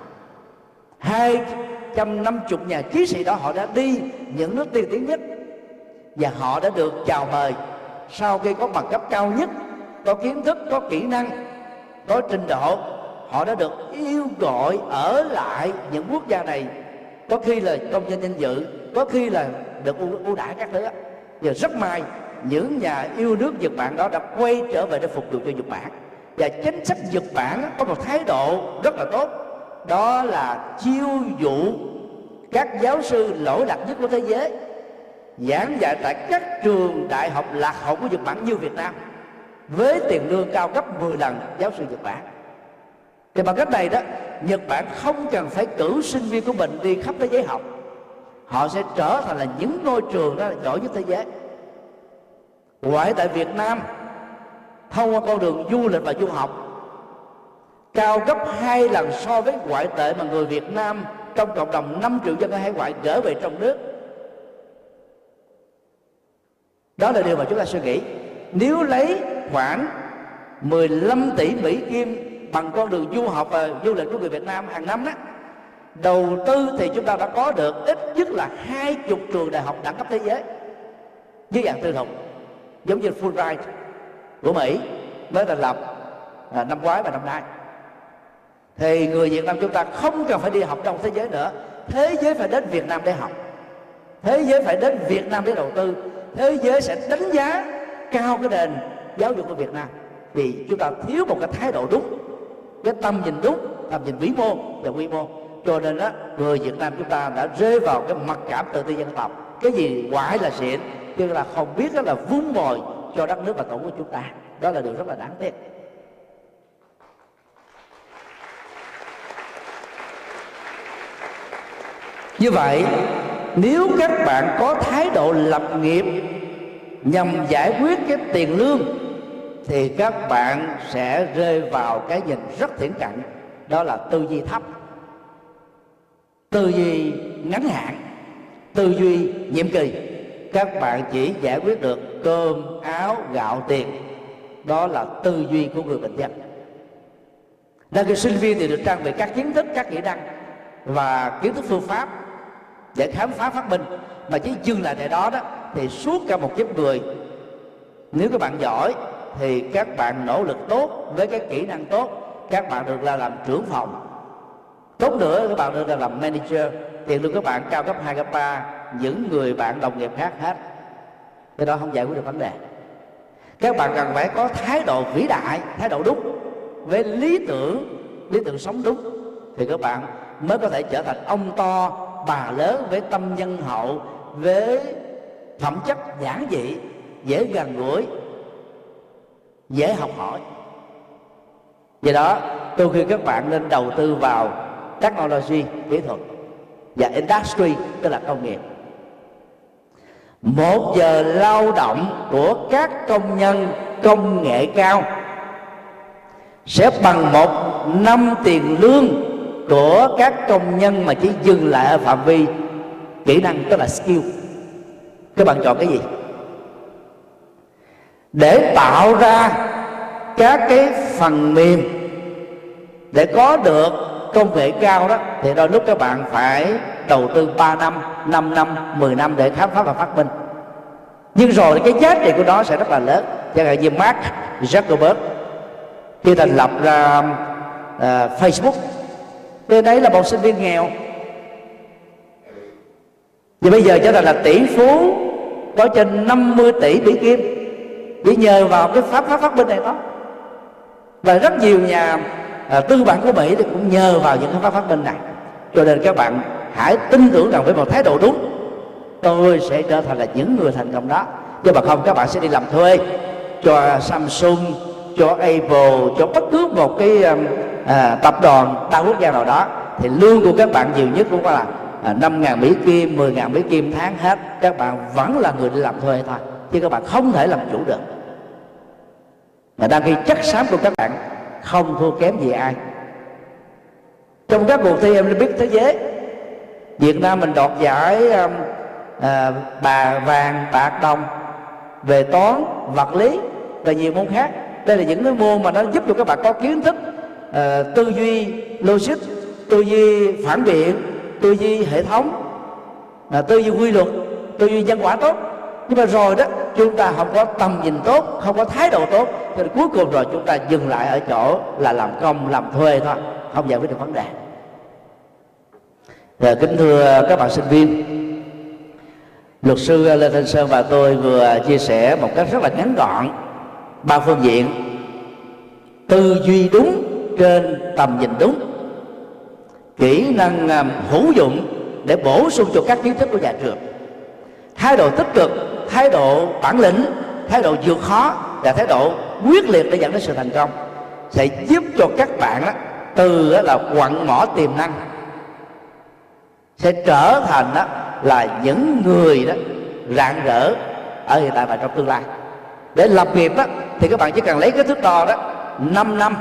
250 nhà trí sĩ đó họ đã đi những nước tiên tiến nhất, và họ đã được chào mời. Sau khi có bằng cấp cao nhất, có kiến thức, có kỹ năng, có trình độ, họ đã được yêu gọi ở lại những quốc gia này, có khi là công dân danh dự, có khi là được ưu đãi các thứ. Giờ rất may những nhà yêu nước Nhật Bản đó đã quay trở về để phục vụ cho Nhật Bản. Và chính sách Nhật Bản có một thái độ rất là tốt, đó là chiêu dụ các giáo sư lỗi lạc nhất của thế giới giảng dạy tại các trường đại học lạc hậu của Nhật Bản như Việt Nam, với tiền lương cao gấp 10 lần giáo sư Nhật Bản. Thì bằng cách này đó, Nhật Bản không cần phải cử sinh viên của mình đi khắp thế giới học, họ sẽ trở thành là những ngôi trường đó là giỏi nhất thế giới. Ngoại tại Việt Nam thông qua con đường du lịch và du học cao gấp 2 lần so với ngoại tệ mà người Việt Nam trong cộng đồng 5 triệu dân ở hải ngoại gửi về trong nước. Đó là điều mà chúng ta suy nghĩ. Nếu lấy khoảng 15 tỷ Mỹ Kim bằng con đường du học và du lịch của người Việt Nam hàng năm đó, đầu tư thì chúng ta đã có được ít nhất là 20 trường đại học đẳng cấp thế giới dưới dạng tư thục, giống như Fulbright của Mỹ mới thành lập năm ngoái và năm nay. Thì người Việt Nam chúng ta không cần phải đi học trong thế giới nữa, thế giới phải đến Việt Nam để học, thế giới phải đến Việt Nam để đầu tư, thế giới sẽ đánh giá cao cái nền giáo dục của Việt Nam, vì chúng ta thiếu một cái thái độ đúng, cái tầm nhìn đúng, tầm nhìn vĩ mô và quy mô. Cho nên đó, người Việt Nam chúng ta đã rơi vào cái mặc cảm tự ti dân tộc, cái gì ngoại là xịn, chứ là không biết đó là vun bồi cho đất nước và tổ quốc chúng ta. Đó là điều rất là đáng tiếc. Như vậy, nếu các bạn có thái độ lập nghiệp nhằm giải quyết cái tiền lương, thì các bạn sẽ rơi vào cái nhìn rất thiển cận, đó là tư duy thấp, tư duy ngắn hạn, tư duy nhiệm kỳ. Các bạn chỉ giải quyết được cơm áo gạo tiền, đó là tư duy của người bình dân. Nên cái sinh viên thì được trang bị các kiến thức, các kỹ năng và kiến thức phương pháp để khám phá phát minh, mà chỉ dừng lại tại đó đó thì suốt cả một kiếp người, nếu các bạn giỏi thì các bạn nỗ lực tốt với cái kỹ năng tốt, các bạn được là làm trưởng phòng, tốt nữa các bạn được là làm manager, tiền lương các bạn cao gấp 2 gấp 3 những người bạn đồng nghiệp khác hết. Cái đó không giải quyết được vấn đề. Các bạn cần phải có thái độ vĩ đại, thái độ đúng với lý tưởng sống đúng, thì các bạn mới có thể trở thành ông to bà lớn với tâm nhân hậu, với phẩm chất giản dị, dễ gần gũi, dễ học hỏi. Do đó tôi khuyên các bạn nên đầu tư vào technology, kỹ thuật, và industry, tức là công nghiệp. 1 giờ lao động của các công nhân công nghệ cao sẽ bằng 1 năm tiền lương của các công nhân mà chỉ dừng lại ở phạm vi kỹ năng, tức là skill. Các bạn chọn cái gì? Để tạo ra các cái phần mềm để có được công nghệ cao đó, thì đôi lúc các bạn phải đầu tư 3 năm, 5 năm, 10 năm để khám phá và phát minh. Nhưng rồi cái giá trị của nó sẽ rất là lớn. Chẳng hạn như Mark Zuckerberg khi thành lập ra Facebook, thì đấy là một sinh viên nghèo, và bây giờ trở thành là tỷ phú có trên 50 tỷ Mỹ Kim chỉ nhờ vào cái phát minh này đó. Và rất nhiều nhà tư bản của Mỹ thì cũng nhờ vào những cái phát minh này. Cho nên các bạn hãy tin tưởng rằng với một thái độ đúng, tôi sẽ trở thành là những người thành công đó. Chứ mà không, các bạn sẽ đi làm thuê cho Samsung, cho Apple, cho bất cứ một cái tập đoàn đa quốc gia nào đó, thì lương của các bạn nhiều nhất cũng là 5.000 Mỹ Kim, 10.000 Mỹ Kim tháng hết. Các bạn vẫn là người đi làm thuê thôi, chứ các bạn không thể làm chủ được. Mà đang khi chất xám của các bạn không thua kém gì ai. Trong các cuộc thi Olympic thế giới, Việt Nam mình đoạt giải vàng, bạc, đồng về toán, vật lý và nhiều môn khác. Đây là những cái môn mà nó giúp cho các bạn có kiến thức tư duy logic, tư duy phản biện, tư duy hệ thống, tư duy quy luật, tư duy nhân quả tốt. Nhưng mà rồi đó, chúng ta không có tầm nhìn tốt, không có thái độ tốt, cho nên cuối cùng rồi chúng ta dừng lại ở chỗ là làm công, làm thuê thôi, không giải quyết được vấn đề. Kính thưa các bạn sinh viên, luật sư Lê Thanh Sơn và tôi vừa chia sẻ một cách rất là ngắn gọn 3 phương diện: tư duy đúng trên tầm nhìn đúng, kỹ năng hữu dụng để bổ sung cho các kiến thức của nhà trường, thái độ tích cực, thái độ bản lĩnh, thái độ vượt khó và thái độ quyết liệt để dẫn đến sự thành công, sẽ giúp cho các bạn đó, từ đó là quặng mỏ tiềm năng sẽ trở thành đó là những người đó rạng rỡ ở hiện tại và trong tương lai. Để lập nghiệp đó thì các bạn chỉ cần lấy cái thước đo đó 5 năm,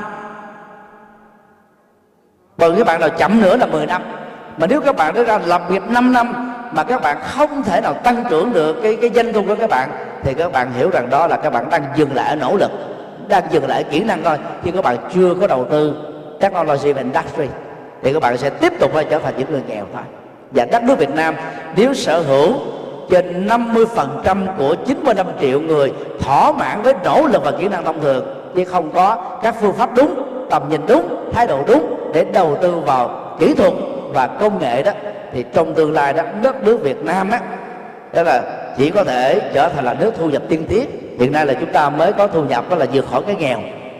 còn các bạn nào chậm nữa là 10 năm. Mà nếu các bạn đã ra lập nghiệp 5 năm mà các bạn không thể nào tăng trưởng được cái doanh thu của các bạn, thì các bạn hiểu rằng đó là các bạn đang dừng lại ở nỗ lực, đang dừng lại ở kỹ năng thôi, chứ các bạn chưa có đầu tư technology và industry, thì các bạn sẽ tiếp tục trở thành những người nghèo thôi. Và đất nước Việt Nam nếu sở hữu trên 50% của 95 triệu người thỏa mãn với nỗ lực và kỹ năng thông thường, chứ không có các phương pháp đúng, tầm nhìn đúng, thái độ đúng để đầu tư vào kỹ thuật và công nghệ đó, thì trong tương lai đó, đất nước Việt Nam á, đó là chỉ có thể trở thành là nước thu nhập tiên tiến. Hiện nay là chúng ta mới có thu nhập đó là vượt khỏi cái nghèo,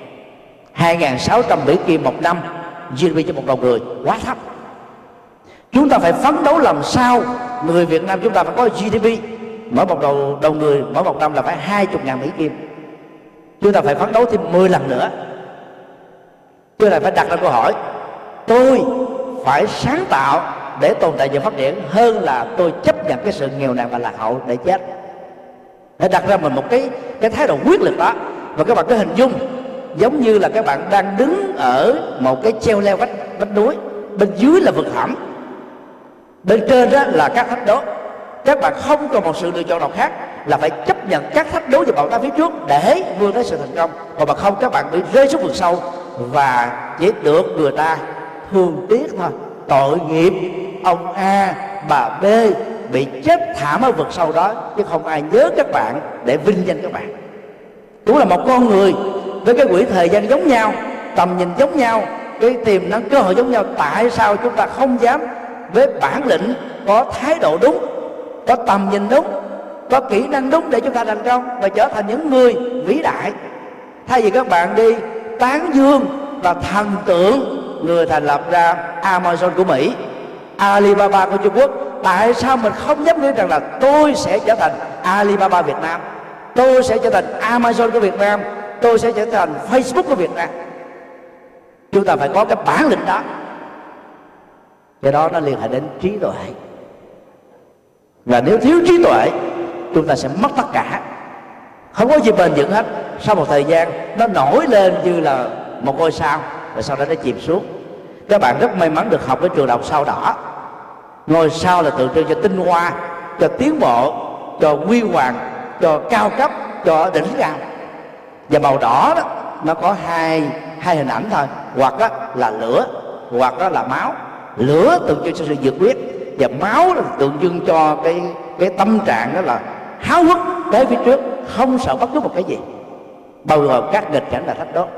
2.600 Mỹ Kim một năm GDP cho một đầu người, quá thấp. Chúng ta phải phấn đấu làm sao người Việt Nam chúng ta phải có GDP mỗi một đầu người mỗi một năm là phải 20.000 Mỹ Kim. Chúng ta phải phấn đấu thêm 10 lần nữa. Chúng ta phải đặt ra câu hỏi: tôi phải sáng tạo để tồn tại và phát triển hơn là tôi chấp nhận cái sự nghèo nàn và lạc hậu để chết. Để đặt ra mình một cái thái độ quyết liệt đó. Và các bạn cứ hình dung giống như là các bạn đang đứng ở một cái treo leo vách núi, bên dưới là vực thẳm, bên trên đó là các thách đố. Các bạn không còn một sự lựa chọn nào khác là phải chấp nhận các thách đố và bão táp phía trước để vươn tới sự thành công. Còn bằng không các bạn bị rơi xuống vực sâu và chỉ được người ta thương tiếc thôi. Tội nghiệp ông A, bà B bị chết thảm ở vực sâu đó, chứ không ai nhớ các bạn để vinh danh các bạn. Cũng là một con người với cái quỹ thời gian giống nhau, tầm nhìn giống nhau, cái tiềm năng cơ hội giống nhau. Tại sao chúng ta không dám với bản lĩnh, có thái độ đúng, có tầm nhìn đúng, có kỹ năng đúng để chúng ta thành công và trở thành những người vĩ đại? Thay vì các bạn đi tán dương và thần tượng người thành lập ra Amazon của Mỹ, Alibaba của Trung Quốc, tại sao mình không dám nghĩ rằng là tôi sẽ trở thành Alibaba Việt Nam, tôi sẽ trở thành Amazon của Việt Nam, tôi sẽ trở thành Facebook của Việt Nam? Chúng ta phải có cái bản lĩnh đó. Cái đó nó liên hệ đến trí tuệ. Và nếu thiếu trí tuệ, chúng ta sẽ mất tất cả, không có gì bền vững hết. Sau một thời gian nó nổi lên như là một ngôi sao, rồi sau đó nó chìm xuống. Các bạn rất may mắn được học cái trường đại học Sao Đỏ. Ngôi sao là tượng trưng cho tinh hoa, cho tiến bộ, cho huy hoàng, cho cao cấp, cho đỉnh cao. Và màu đỏ đó nó có hai hình ảnh thôi, hoặc đó là lửa, hoặc đó là máu. Lửa tượng trưng cho sự nhiệt huyết, và máu là tượng trưng cho cái tâm trạng đó là háo hức tới phía trước, không sợ bất cứ một cái gì, bao gồm các nghịch cảnh và thách đố.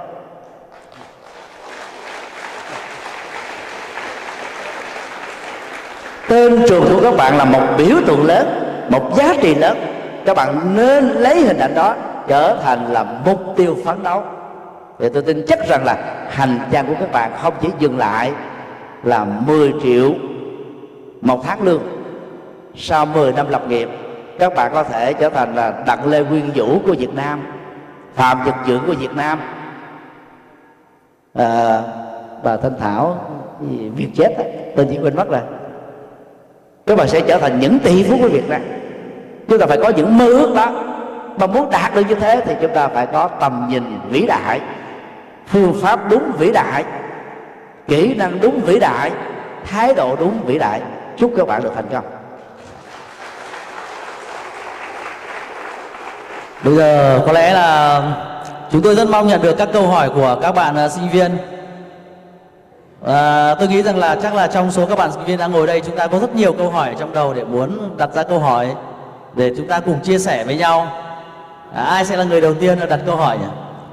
Tên trường của các bạn là một biểu tượng lớn, một giá trị lớn. Các bạn nên lấy hình ảnh đó trở thành là mục tiêu phấn đấu. Thì tôi tin chắc rằng là hành trang của các bạn không chỉ dừng lại là 10 triệu một tháng lương. Sau 10 năm lập nghiệp, các bạn có thể trở thành là Đặng Lê Nguyên Vũ của Việt Nam, Phạm Nhật Vượng của Việt Nam, bà Thanh Thảo Việt chết, tôi chỉ quên mất rồi. Các bạn sẽ trở thành những tỷ phú của Việt Nam. Chúng ta phải có những mơ ước đó. Mà muốn đạt được như thế thì chúng ta phải có tầm nhìn vĩ đại, phương pháp đúng vĩ đại, kỹ năng đúng vĩ đại, thái độ đúng vĩ đại. Chúc các bạn được thành công. Bây giờ có lẽ là chúng tôi rất mong nhận được các câu hỏi của các bạn sinh viên. Tôi nghĩ rằng là chắc là trong số các bạn sinh viên đang ngồi đây, chúng ta có rất nhiều câu hỏi trong đầu để muốn đặt ra câu hỏi để chúng ta cùng chia sẻ với nhau. Ai sẽ là người đầu tiên đặt câu hỏi nhỉ?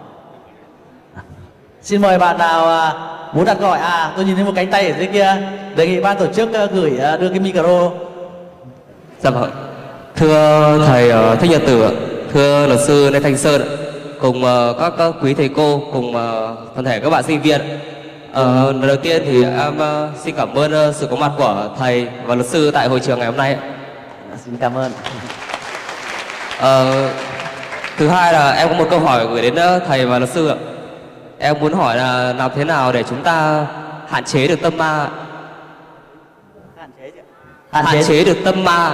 Xin mời bạn nào muốn đặt câu hỏi. Tôi nhìn thấy một cánh tay ở dưới kia. Đề nghị ban tổ chức gửi đưa cái micro. Dạ vâng. Thưa thầy Thích Nhật Tử, thưa luật sư Lê Thanh Sơn, cùng các quý thầy cô, cùng toàn thể các bạn sinh viên. Lần đầu tiên thì em xin cảm ơn sự có mặt của thầy và luật sư tại hội trường ngày hôm nay. Xin cảm ơn. Thứ hai là em có một câu hỏi gửi đến thầy và luật sư ạ. Em muốn hỏi là làm thế nào để chúng ta hạn chế được tâm ma? Hạn chế được tâm ma.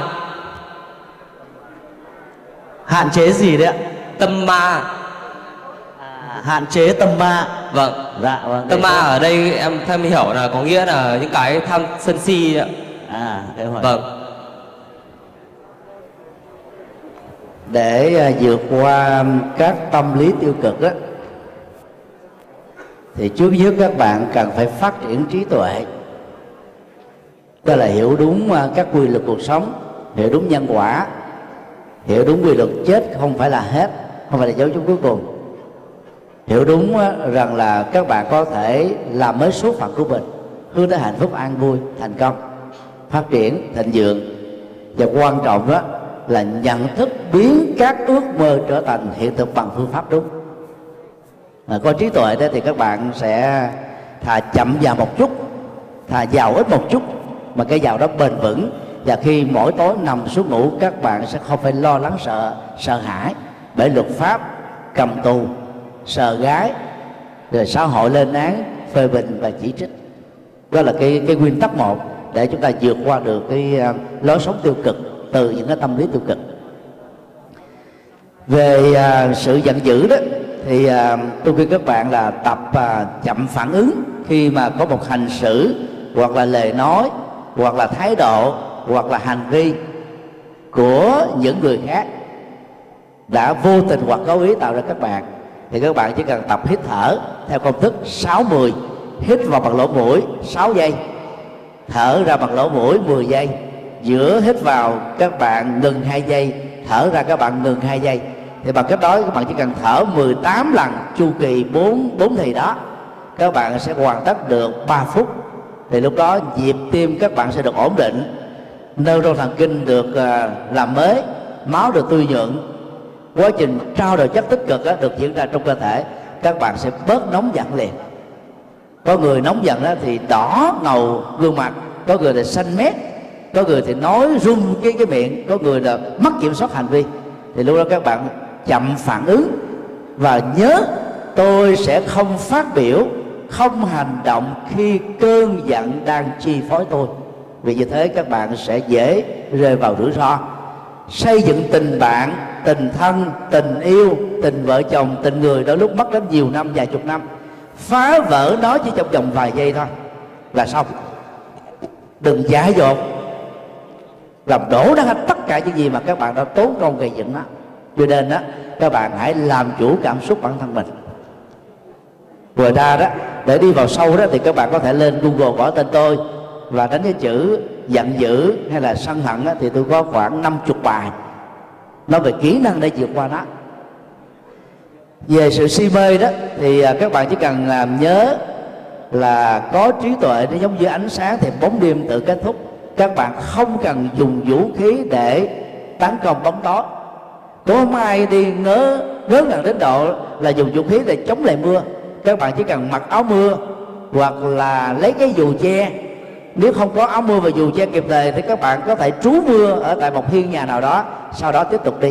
Hạn chế gì đấy ạ? Tâm ma. Hạn chế tâm ma. Vâng. Dạ vâng. Tâm ma ở đây em hiểu là có nghĩa là những cái tham sân si ạ. Thế hỏi. Vâng. để vượt qua các tâm lý tiêu cực đó, thì trước nhất các bạn cần phải phát triển trí tuệ, tức là hiểu đúng các quy luật cuộc sống, hiểu đúng nhân quả, hiểu đúng quy luật chết không phải là hết, không phải là dấu chấm cuối cùng, hiểu đúng rằng là các bạn có thể làm mới số phận của mình, hướng tới hạnh phúc, an vui, thành công, phát triển, thịnh vượng. Và quan trọng đó là nhận thức biến các ước mơ trở thành hiện thực bằng phương pháp đúng. Có trí tuệ đó thì các bạn sẽ thà chậm vào một chút, thà giàu ít một chút, mà cái giàu đó bền vững. Và khi mỗi tối nằm xuống ngủ, các bạn sẽ không phải lo lắng sợ hãi bởi luật pháp, cầm tù, sợ gái, rồi xã hội lên án, phê bình và chỉ trích. Đó là cái nguyên tắc một để chúng ta vượt qua được cái lối sống tiêu cực từ những cái tâm lý tiêu cực. Về sự giận dữ đó thì tôi khuyên các bạn là tập chậm phản ứng khi mà có một hành xử hoặc là lời nói hoặc là thái độ hoặc là hành vi của những người khác đã vô tình hoặc cố ý tạo ra các bạn. Thì các bạn chỉ cần tập hít thở theo công thức 6-10, hít vào bằng lỗ mũi 6 giây, thở ra bằng lỗ mũi 10 giây, giữa hít vào các bạn ngừng 2 giây, thở ra các bạn ngừng 2 giây. Thì bằng cách đó các bạn chỉ cần thở 18 lần chu kỳ 4 thì đó, các bạn sẽ hoàn tất được 3 phút. Thì lúc đó nhịp tim các bạn sẽ được ổn định, neuron thần kinh được làm mới, máu được tươi nhuận, quá trình trao đổi chất tích cực được diễn ra trong cơ thể, các bạn sẽ bớt nóng giận liền. Có người nóng giận thì đỏ ngầu gương mặt, có người là xanh mét, có người thì nói run cái miệng, có người là mất kiểm soát hành vi. Thì lúc đó các bạn chậm phản ứng và nhớ, tôi sẽ không phát biểu, không hành động khi cơn giận đang chi phối tôi. Vì như thế các bạn sẽ dễ rơi vào rủi ro. Xây dựng tình bạn, tình thân, tình yêu, tình vợ chồng, tình người đôi lúc mất đến nhiều năm, vài chục năm. Phá vỡ nó chỉ trong vòng vài giây thôi là xong. Đừng dại dột làm đổ ra hết tất cả những gì mà các bạn đã tốn công gây dựng đó. Cho nên đó, các bạn hãy làm chủ cảm xúc bản thân mình. Ngoài ra đó, để đi vào sâu đó thì các bạn có thể lên Google gõ tên tôi và đánh cái chữ giận dữ hay là sân hận đó, thì tôi có khoảng 50 bài nói về kỹ năng để vượt qua nó. Về sự si mê đó thì các bạn chỉ cần nhớ là có trí tuệ nó giống như ánh sáng thì bóng đêm tự kết thúc. Các bạn không cần dùng vũ khí để tấn công bóng tối. Có không ai đi ngớ ngẩn đến độ là dùng vũ khí để chống lại mưa. Các bạn chỉ cần mặc áo mưa hoặc là lấy cái dù che. Nếu không có áo mưa và dù che kịp thời thì các bạn có thể trú mưa ở tại một hiên nhà nào đó, sau đó tiếp tục đi.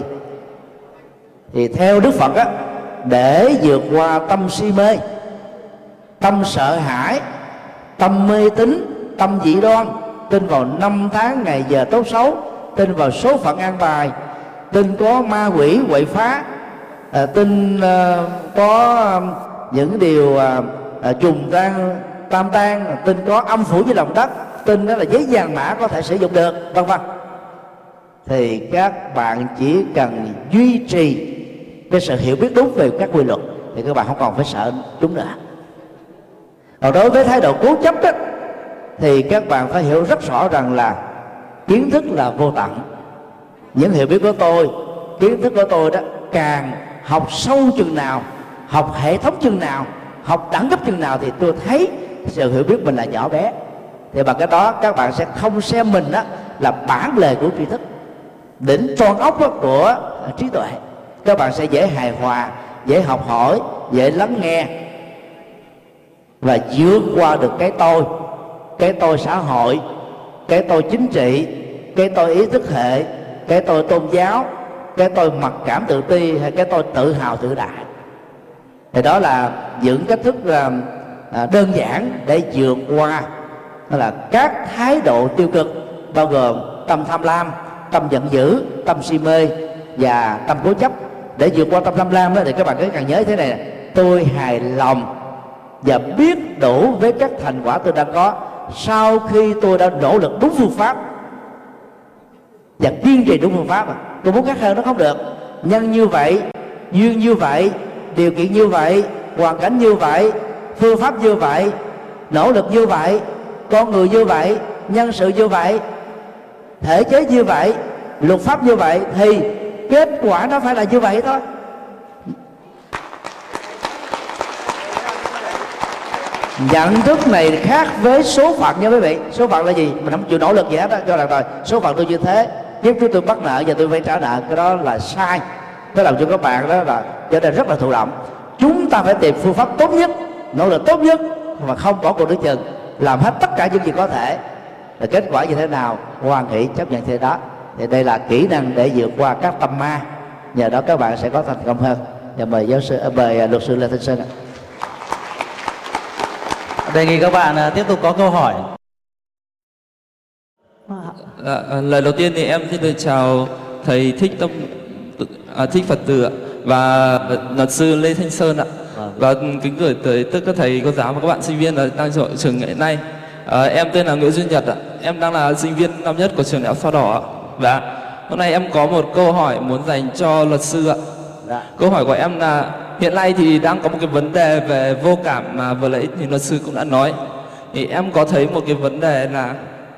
Thì theo Đức Phật á, để vượt qua tâm si mê, tâm sợ hãi, tâm mê tín, tâm dị đoan, tin vào năm tháng ngày giờ tốt xấu, tin vào số phận an bài, tin có ma quỷ quậy phá, tin có những điều trùng tam tan, tin có âm phủ dưới lòng đất, tin đó là giấy vàng mã có thể sử dụng được, vân vân. Thì các bạn chỉ cần duy trì cái sự hiểu biết đúng về các quy luật thì các bạn không còn phải sợ chúng nữa. Còn đối với thái độ cố chấp đó, thì các bạn phải hiểu rất rõ rằng là kiến thức là vô tận. Những hiểu biết của tôi, kiến thức của tôi đó, càng học sâu chừng nào, học hệ thống chừng nào, học đẳng cấp chừng nào thì tôi thấy sự hiểu biết mình là nhỏ bé. Thì bằng cái đó các bạn sẽ không xem mình đó là bản lề của tri thức, đỉnh tròn ốc của trí tuệ. Các bạn sẽ dễ hài hòa, dễ học hỏi, dễ lắng nghe và vượt qua được cái tôi xã hội, cái tôi chính trị, cái tôi ý thức hệ, cái tôi tôn giáo, cái tôi mặc cảm tự ti hay cái tôi tự hào tự đại. Thì đó là những cách thức đơn giản để vượt qua là các thái độ tiêu cực, bao gồm tâm tham lam, tâm giận dữ, tâm si mê và tâm cố chấp. Để vượt qua tâm tham lam đó, thì các bạn cần nhớ thế này: tôi hài lòng và biết đủ với các thành quả tôi đang có sau khi tôi đã nỗ lực đúng phương pháp và kiên trì đúng phương pháp. Tôi muốn khác hơn nó không được, nhân như vậy, duyên như vậy, điều kiện như vậy, hoàn cảnh như vậy, phương pháp như vậy, nỗ lực như vậy, con người như vậy, nhân sự như vậy, thể chế như vậy, luật pháp như vậy, thì kết quả nó phải là như vậy thôi. Nhận thức này khác với số phận nha quý vị. Số phận là gì? Mình không chịu nỗ lực gì hết đó, cho rằng rồi số phận tôi như thế, giúp chúng tôi bắt nợ và tôi phải trả nợ. Cái đó là sai. Nó làm cho các bạn đó là trở nên rất là thụ động. Chúng ta phải tìm phương pháp tốt nhất, nỗ lực tốt nhất, mà không bỏ cuộc đứng chừng, làm hết tất cả những gì có thể. Rồi kết quả như thế nào, hoan hỷ chấp nhận thế đó. Thì đây là kỹ năng để vượt qua các tâm ma. Nhờ đó các bạn sẽ có thành công hơn. Và mời mời luật sư Lê Thanh Sơn ạ. Đề nghị các bạn tiếp tục có câu hỏi. Lời đầu tiên thì em xin được chào thầy Thích Phật Tử ạ, và luật sư Lê Thanh Sơn ạ, và kính gửi tới tất cả thầy cô giáo và các bạn sinh viên đang ở trường ngày nay. Em tên là Nguyễn Duy Nhật ạ, em đang là sinh viên năm nhất của trường Đại học Sao Đỏ ạ. Và hôm nay em có một câu hỏi muốn dành cho luật sư ạ. Câu hỏi của em là hiện nay thì đang có một cái vấn đề về vô cảm mà vừa nãy thì luật sư cũng đã nói. Thì em có thấy một cái vấn đề là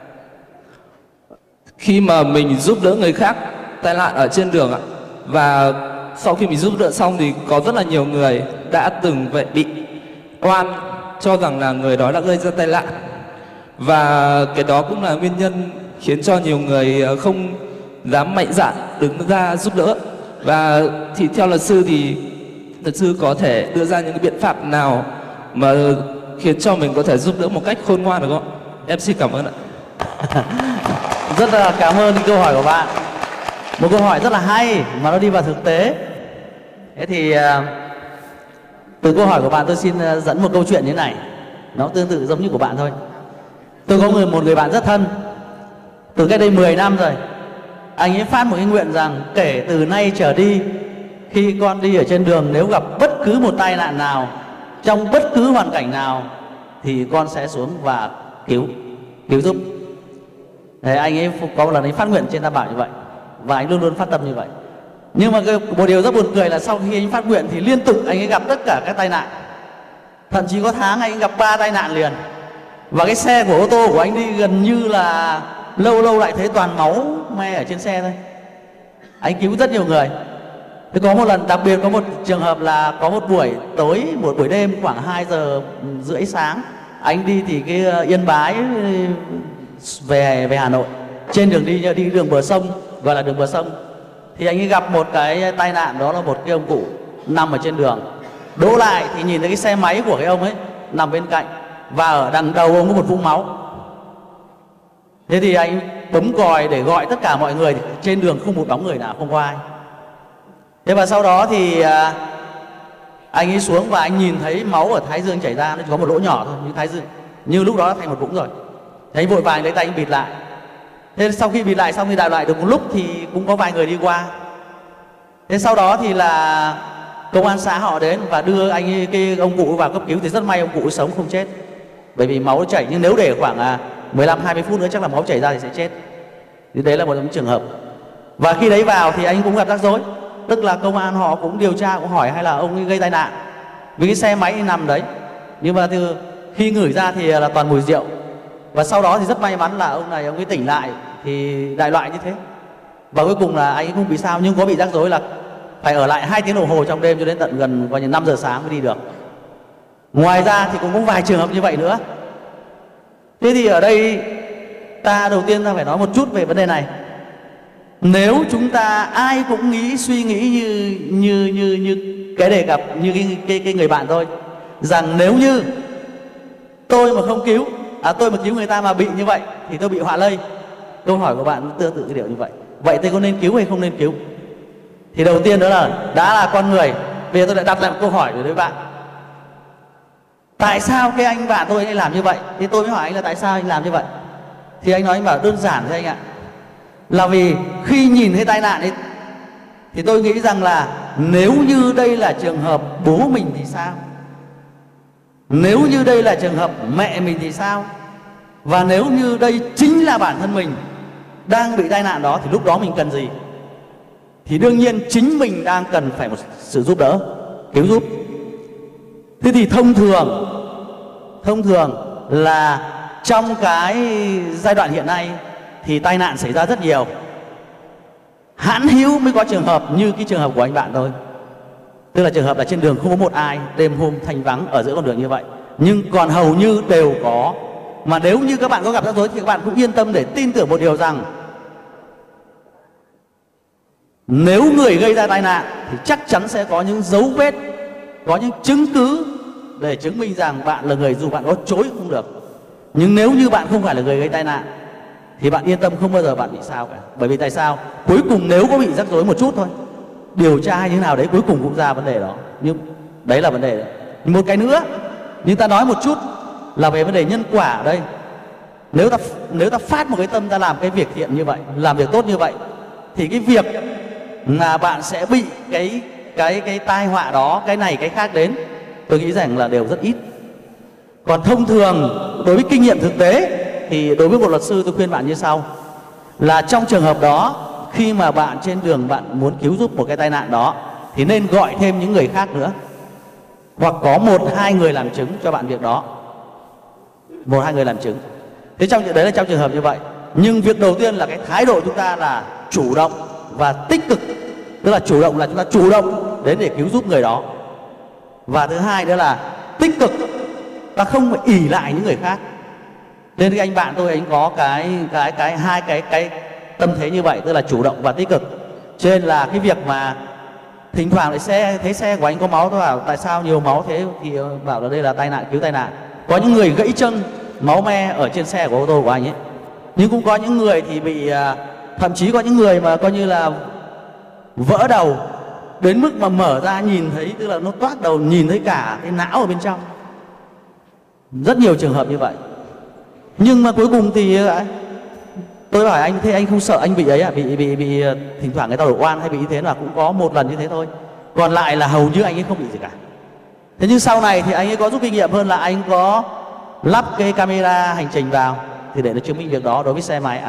khi mà mình giúp đỡ người khác tai nạn ở trên đường ạ, và sau khi mình giúp đỡ xong thì có rất là nhiều người đã từng bị oan cho rằng là người đó đã gây ra tai nạn, và cái đó cũng là nguyên nhân khiến cho nhiều người không dám mạnh dạn đứng ra giúp đỡ. Và thì theo luật sư thì luật sư có thể đưa ra những cái biện pháp nào mà khiến cho mình có thể giúp đỡ một cách khôn ngoan được không? Em xin cảm ơn ạ. Rất là cảm ơn câu hỏi của bạn. Một câu hỏi rất là hay mà nó đi vào thực tế. Thế thì từ câu hỏi của bạn tôi xin dẫn một câu chuyện như thế này. Nó tương tự giống như của bạn thôi. Tôi có một người bạn rất thân. Từ cách đây 10 năm rồi, anh ấy phát một cái nguyện rằng kể từ nay trở đi, khi con đi ở trên đường, nếu gặp bất cứ một tai nạn nào, trong bất cứ hoàn cảnh nào, thì con sẽ xuống và cứu giúp. Thế anh ấy có một lần anh phát nguyện trên Tam Bảo như vậy, và anh luôn luôn phát tâm như vậy. Nhưng mà một điều rất buồn cười là sau khi anh phát nguyện thì liên tục anh ấy gặp tất cả các tai nạn. Thậm chí có tháng anh ấy gặp 3 tai nạn liền. Và cái xe của ô tô của anh đi gần như là lâu lại thấy toàn máu me ở trên xe thôi. Anh cứu rất nhiều người. Thế có một lần đặc biệt có một trường hợp là có một buổi tối, một buổi đêm khoảng 2 giờ rưỡi sáng, anh đi thì cái Yên Bái về Hà Nội, trên đường đi đường bờ sông, gọi là đường bờ sông, thì anh ấy gặp một cái tai nạn. Đó là một cái ông cụ nằm ở trên đường, đỗ lại thì nhìn thấy cái xe máy của cái ông ấy nằm bên cạnh, và ở đằng đầu ông có một vũng máu. Thế thì anh bấm còi để gọi tất cả mọi người, thì trên đường không một bóng người nào, không có ai. Thế và sau đó thì anh ấy xuống và anh nhìn thấy máu ở thái dương chảy ra, nó chỉ có một lỗ nhỏ thôi, như thái dương, như lúc đó đã thành một vũng rồi. Thế anh vội vàng lấy tay anh bịt lại. Thế sau khi bịt lại xong thì đại loại được một lúc thì cũng có vài người đi qua. Thế sau đó thì là công an xã họ đến và đưa anh ấy, cái ông cụ vào cấp cứu. Thì rất may ông cụ sống không chết, bởi vì máu chảy, nhưng nếu để khoảng 15-20 phút nữa chắc là máu chảy ra thì sẽ chết. Thì đấy là một trong trường hợp. Và khi đấy vào thì anh cũng gặp rắc rối. Tức là công an họ cũng điều tra, cũng hỏi hay là ông ấy gây tai nạn, vì cái xe máy nằm đấy. Nhưng mà khi ngửi ra thì là toàn mùi rượu. Và sau đó thì rất may mắn là ông này ông ấy tỉnh lại, thì đại loại như thế. Và cuối cùng là anh ấy không bị sao, nhưng có bị rắc rối là phải ở lại 2 tiếng đồng hồ trong đêm cho đến tận gần coi như 5 giờ sáng mới đi được. Ngoài ra thì cũng có vài trường hợp như vậy nữa. Thế thì ở đây đầu tiên ta phải nói một chút về vấn đề này. Nếu chúng ta ai cũng suy nghĩ như cái đề cập, như cái người bạn tôi, rằng nếu như tôi mà không cứu, tôi mà cứu người ta mà bị như vậy thì tôi bị họa lây. Câu hỏi của bạn tương tự cái điều như vậy. Vậy tôi có nên cứu hay không nên cứu? Thì đầu tiên đó là đã là con người. Bây giờ tôi lại đặt lại một câu hỏi với bạn. Tại sao cái anh bạn tôi làm như vậy? Thì tôi mới hỏi anh là tại sao anh làm như vậy? Thì anh nói, anh bảo đơn giản thôi anh ạ. Là vì khi nhìn thấy tai nạn ấy, thì tôi nghĩ rằng là nếu như đây là trường hợp bố mình thì sao? Nếu như đây là trường hợp mẹ mình thì sao? Và nếu như đây chính là bản thân mình đang bị tai nạn đó, thì lúc đó mình cần gì? thì đương nhiên chính mình đang cần phải một sự giúp đỡ, cứu giúp. Thế thì thông thường là trong cái giai đoạn hiện nay thì tai nạn xảy ra rất nhiều. Hãn hữu mới có trường hợp như cái trường hợp của anh bạn thôi, tức là trường hợp là trên đường không có một ai, đêm hôm thanh vắng ở giữa con đường như vậy. Nhưng còn hầu như đều có. Mà nếu như các bạn có gặp rắc rối thì các bạn cũng yên tâm để tin tưởng một điều rằng nếu người gây ra tai nạn thì chắc chắn sẽ có những dấu vết, có những chứng cứ để chứng minh rằng bạn là người, dù bạn có chối cũng không được. Nhưng nếu như bạn không phải là người gây tai nạn thì bạn yên tâm, không bao giờ bạn bị sao cả. Bởi vì tại sao? Cuối cùng nếu có bị rắc rối một chút thôi, điều tra hay như thế nào đấy, cuối cùng cũng ra vấn đề đó. Nhưng đấy là vấn đề đó. Một cái nữa, nhưng ta nói một chút là về vấn đề nhân quả ở đây. Nếu ta phát một cái tâm ta làm cái việc thiện như vậy, làm việc tốt như vậy, thì cái việc là bạn sẽ bị cái tai họa đó, cái này cái khác đến, tôi nghĩ rằng là đều rất ít. Còn thông thường đối với kinh nghiệm thực tế thì đối với một luật sư tôi khuyên bạn như sau, là trong trường hợp đó, khi mà bạn trên đường bạn muốn cứu giúp một cái tai nạn đó thì nên gọi thêm những người khác nữa, hoặc có 1-2 người làm chứng cho bạn việc đó, 1-2 người làm chứng. Thế đấy là trong trường hợp như vậy. Nhưng việc đầu tiên là cái thái độ chúng ta là chủ động và tích cực. Tức là chủ động là chúng ta chủ động đến để cứu giúp người đó. Và thứ hai nữa là tích cực, ta không phải ỷ lại những người khác. Nên cái anh bạn tôi, anh có hai cái tâm thế như vậy, tức là chủ động và tích cực. Cho nên là cái việc mà thỉnh thoảng lại thấy xe của anh có máu, tôi bảo tại sao nhiều máu thế, thì bảo là đây là tai nạn, cứu tai nạn. Có những người gãy chân, máu me ở trên xe của ô tô của anh ấy. Nhưng cũng có những người thì bị, thậm chí có những người mà coi như là vỡ đầu đến mức mà mở ra nhìn thấy, tức là nó toát đầu, nhìn thấy cả cái não ở bên trong. Rất nhiều trường hợp như vậy. Nhưng mà cuối cùng thì tôi hỏi anh, thế anh không sợ anh bị ấy à? Bị thỉnh thoảng người ta đổ oan hay bị như thế, là cũng có một lần như thế thôi. Còn lại là hầu như anh ấy không bị gì cả. Thế nhưng sau này thì anh ấy có rút kinh nghiệm hơn, là anh có lắp cái camera hành trình vào, thì để nó chứng minh việc đó đối với xe máy,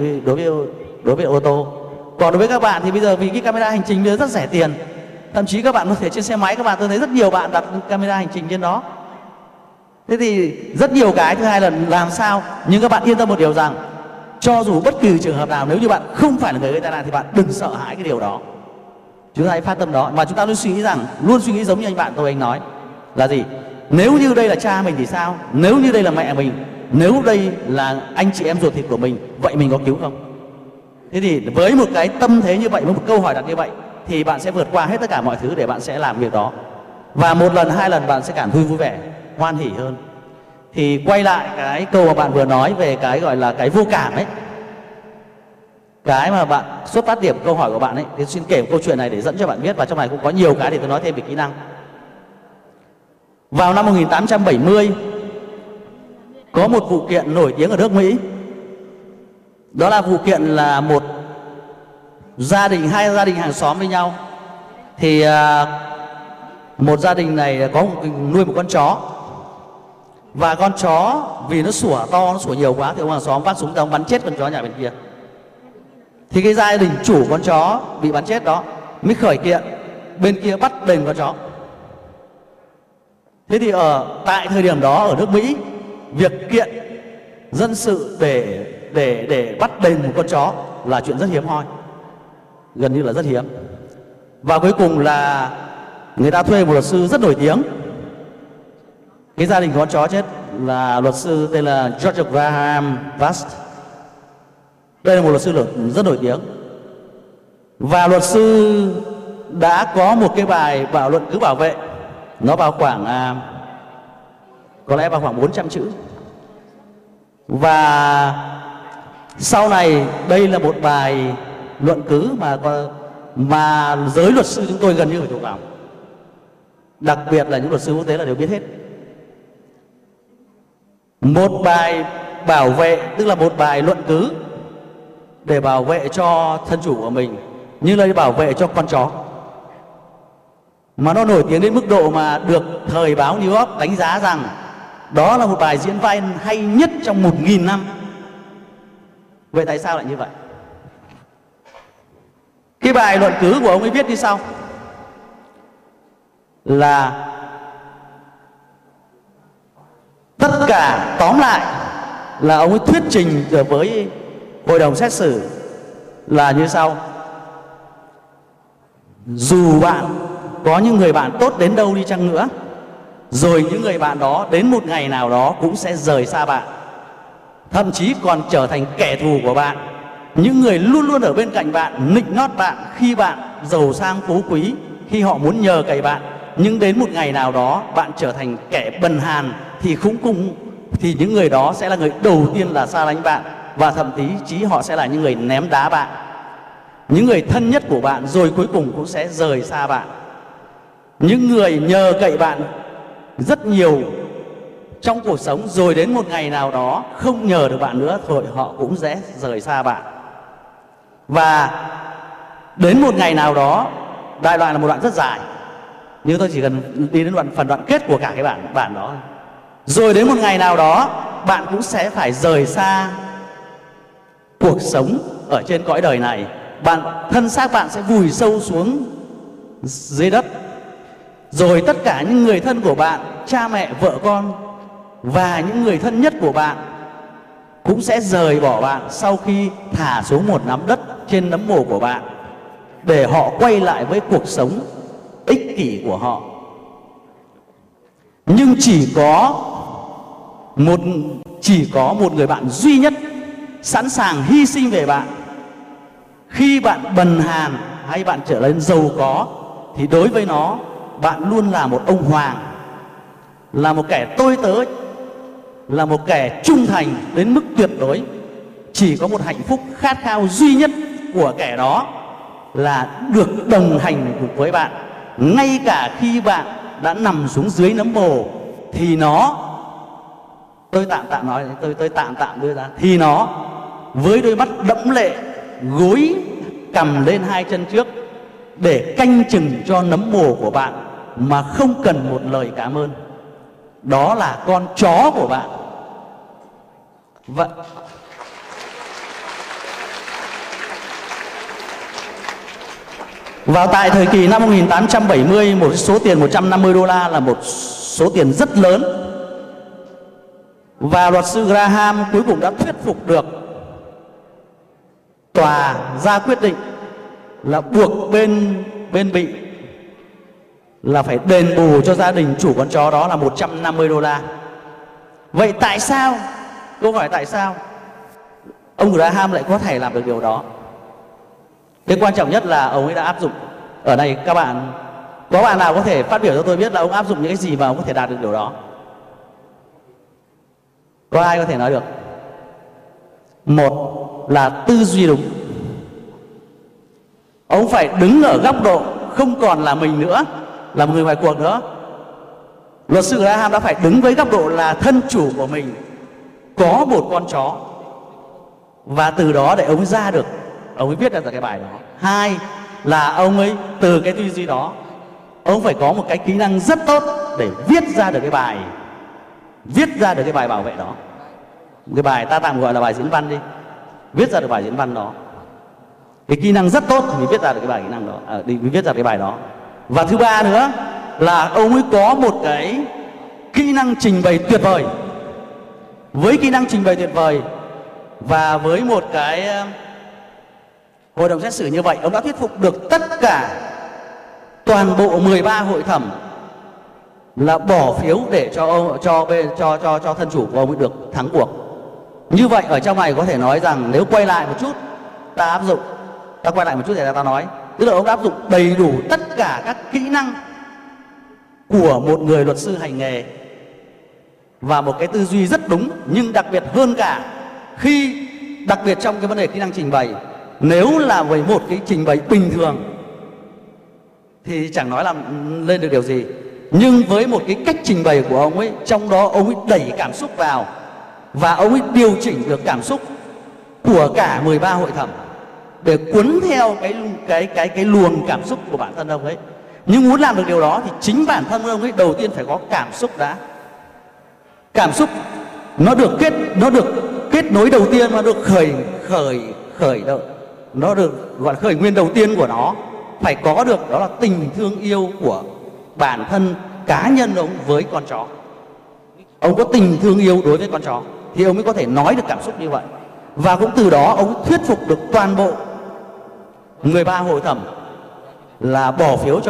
đối với ô tô. Còn đối với các bạn thì bây giờ vì cái camera hành trình rất rẻ tiền, thậm chí các bạn có thể trên xe máy, các bạn tôi thấy rất nhiều bạn đặt camera hành trình trên đó. Thế thì rất nhiều cái. Thứ hai là làm sao, nhưng các bạn yên tâm một điều rằng cho dù bất kỳ trường hợp nào, nếu như bạn không phải là người gây tai nạn thì bạn đừng sợ hãi cái điều đó. Chúng ta hãy phát tâm đó. Mà chúng ta luôn suy nghĩ rằng, luôn suy nghĩ giống như anh bạn tôi anh nói là gì? Nếu như đây là cha mình thì sao? Nếu như đây là mẹ mình, nếu đây là anh chị em ruột thịt của mình, vậy mình có cứu không? Thế thì với một cái tâm thế như vậy, với một câu hỏi đặt như vậy, thì bạn sẽ vượt qua hết tất cả mọi thứ để bạn sẽ làm việc đó. Và một lần, hai lần bạn sẽ cảm thấy vui vẻ, hoan hỉ hơn. Thì quay lại cái câu mà bạn vừa nói về cái gọi là cái vô cảm ấy, cái mà bạn xuất phát điểm câu hỏi của bạn ấy, thì xin kể một câu chuyện này để dẫn cho bạn biết. Và trong này cũng có nhiều cái để tôi nói thêm về kỹ năng. Vào năm 1870 có một vụ kiện nổi tiếng ở nước Mỹ. Đó là vụ kiện là một gia đình, hai gia đình hàng xóm với nhau. Thì một gia đình này có nuôi một con chó. Và con chó vì nó sủa to, nó sủa nhiều quá, thì ông hàng xóm vác súng ra ông bắn chết con chó nhà bên kia. Thì cái gia đình chủ con chó bị bắn chết đó mới khởi kiện bên kia bắt đền con chó. Thế thì tại thời điểm đó ở nước Mỹ, việc kiện dân sự để bắt đền một con chó là chuyện rất hiếm hoi, gần như là rất hiếm. Và cuối cùng là người ta thuê một luật sư rất nổi tiếng. Cái gia đình của con chó chết là luật sư tên là George Graham Vast. Đây là một luật sư rất nổi tiếng. Và luật sư đã có một cái bài luận cứ bảo vệ. Nó vào khoảng có lẽ vào khoảng 400 chữ. Và sau này đây là một bài luận cứ mà giới luật sư chúng tôi gần như phải thuộc lòng. Đặc biệt là những luật sư quốc tế là đều biết hết. Một bài bảo vệ, tức là một bài luận cứ để bảo vệ cho thân chủ của mình, như là bảo vệ cho con chó. Mà nó nổi tiếng đến mức độ mà được thời báo New York đánh giá rằng đó là một bài diễn văn hay nhất trong 1000 năm. Vậy tại sao lại như vậy? Cái bài luận cứ của ông ấy viết như sau là tất cả, tóm lại là ông ấy thuyết trình với hội đồng xét xử là như sau: dù bạn có những người bạn tốt đến đâu đi chăng nữa, rồi những người bạn đó đến một ngày nào đó cũng sẽ rời xa bạn, thậm chí còn trở thành kẻ thù của bạn. Những người luôn luôn ở bên cạnh bạn, nịnh nót bạn khi bạn giàu sang phú quý, khi họ muốn nhờ cậy bạn, nhưng đến một ngày nào đó bạn trở thành kẻ bần hàn thì những người đó sẽ là người đầu tiên là xa lánh bạn, và thậm chí họ sẽ là những người ném đá bạn, những người thân nhất của bạn, rồi cuối cùng cũng sẽ rời xa bạn. Những người nhờ cậy bạn rất nhiều trong cuộc sống, rồi đến một ngày nào đó không nhờ được bạn nữa thôi, họ cũng sẽ rời xa bạn. Và đến một ngày nào đó, đại loại là một đoạn rất dài, nhưng tôi chỉ cần đi đến phần đoạn kết của cả cái bản đó. Rồi đến một ngày nào đó bạn cũng sẽ phải rời xa cuộc sống ở trên cõi đời này. Thân xác bạn sẽ vùi sâu xuống dưới đất. Rồi tất cả những người thân của bạn, cha mẹ, vợ con và những người thân nhất của bạn cũng sẽ rời bỏ bạn sau khi thả xuống một nắm đất trên nấm mồ của bạn, để họ quay lại với cuộc sống ích kỷ của họ. Nhưng chỉ có một người bạn duy nhất sẵn sàng hy sinh về bạn. Khi bạn bần hàn hay bạn trở nên giàu có, thì đối với nó, bạn luôn là một ông hoàng, là một kẻ tôi tớ, là một kẻ trung thành đến mức tuyệt đối. Chỉ có một hạnh phúc khát khao duy nhất của kẻ đó là được đồng hành cùng với bạn. Ngay cả khi bạn đã nằm xuống dưới nấm mồ, thì nó, tôi tạm đưa ra, thì nó với đôi mắt đẫm lệ gối cầm lên hai chân trước để canh chừng cho nấm mồ của bạn mà không cần một lời cảm ơn. Đó là con chó của bạn. Vào tại thời kỳ năm 1870, một số tiền $150 là một số tiền rất lớn. Và luật sư Graham cuối cùng đã thuyết phục được tòa ra quyết định là buộc bên bị là phải đền bù cho gia đình chủ con chó đó là $150. Vậy tại sao? Câu hỏi tại sao ông Graham lại có thể làm được điều đó? Cái quan trọng nhất là ông ấy đã áp dụng. Ở đây các bạn, có bạn nào có thể phát biểu cho tôi biết là ông áp dụng những cái gì mà ông có thể đạt được điều đó? Có ai có thể nói được? Một là tư duy đúng. Ông phải đứng ở góc độ không còn là mình nữa, là một người ngoài cuộc nữa. Luật sư Graham đã phải đứng với góc độ là thân chủ của mình có một con chó, và từ đó để ông ấy ra được, ông ấy viết ra cái bài đó. Hai là ông ấy từ cái tư duy đó, ông phải có một cái kỹ năng rất tốt để viết ra được cái bài bảo vệ đó. Cái bài ta tạm gọi là bài diễn văn đi, viết ra được bài diễn văn đó. Cái kỹ năng rất tốt thì viết ra được cái bài kỹ năng đó, viết ra cái bài đó. Và thứ ba nữa là ông ấy có một cái kỹ năng trình bày tuyệt vời. Với kỹ năng trình bày tuyệt vời và với một cái hội đồng xét xử như vậy, ông đã thuyết phục được tất cả toàn bộ 13 hội thẩm là bỏ phiếu để cho thân chủ của ông ấy được thắng cuộc. Như vậy ở trong này có thể nói rằng nếu quay lại một chút, ta quay lại một chút để ta nói, tức là ông đã áp dụng đầy đủ tất cả các kỹ năng của một người luật sư hành nghề và một cái tư duy rất đúng. Nhưng đặc biệt hơn cả, đặc biệt trong cái vấn đề kỹ năng trình bày, nếu là với một cái trình bày bình thường thì chẳng nói làm lên được điều gì, nhưng với một cái cách trình bày của ông ấy, trong đó ông ấy đẩy cảm xúc vào và ông ấy điều chỉnh được cảm xúc của cả 13 hội thẩm để cuốn theo cái luồng cảm xúc của bản thân ông ấy. Nhưng muốn làm được điều đó thì chính bản thân ông ấy đầu tiên phải có cảm xúc đã. Cảm xúc nó được kết nối đầu tiên, mà được nó được gọi là khởi nguyên đầu tiên của nó phải có được, đó là tình thương yêu của bản thân cá nhân ông với con chó. Ông có tình thương yêu đối với con chó thì ông mới có thể nói được cảm xúc như vậy, và cũng từ đó ông thuyết phục được toàn bộ 13 hội thẩm là bỏ phiếu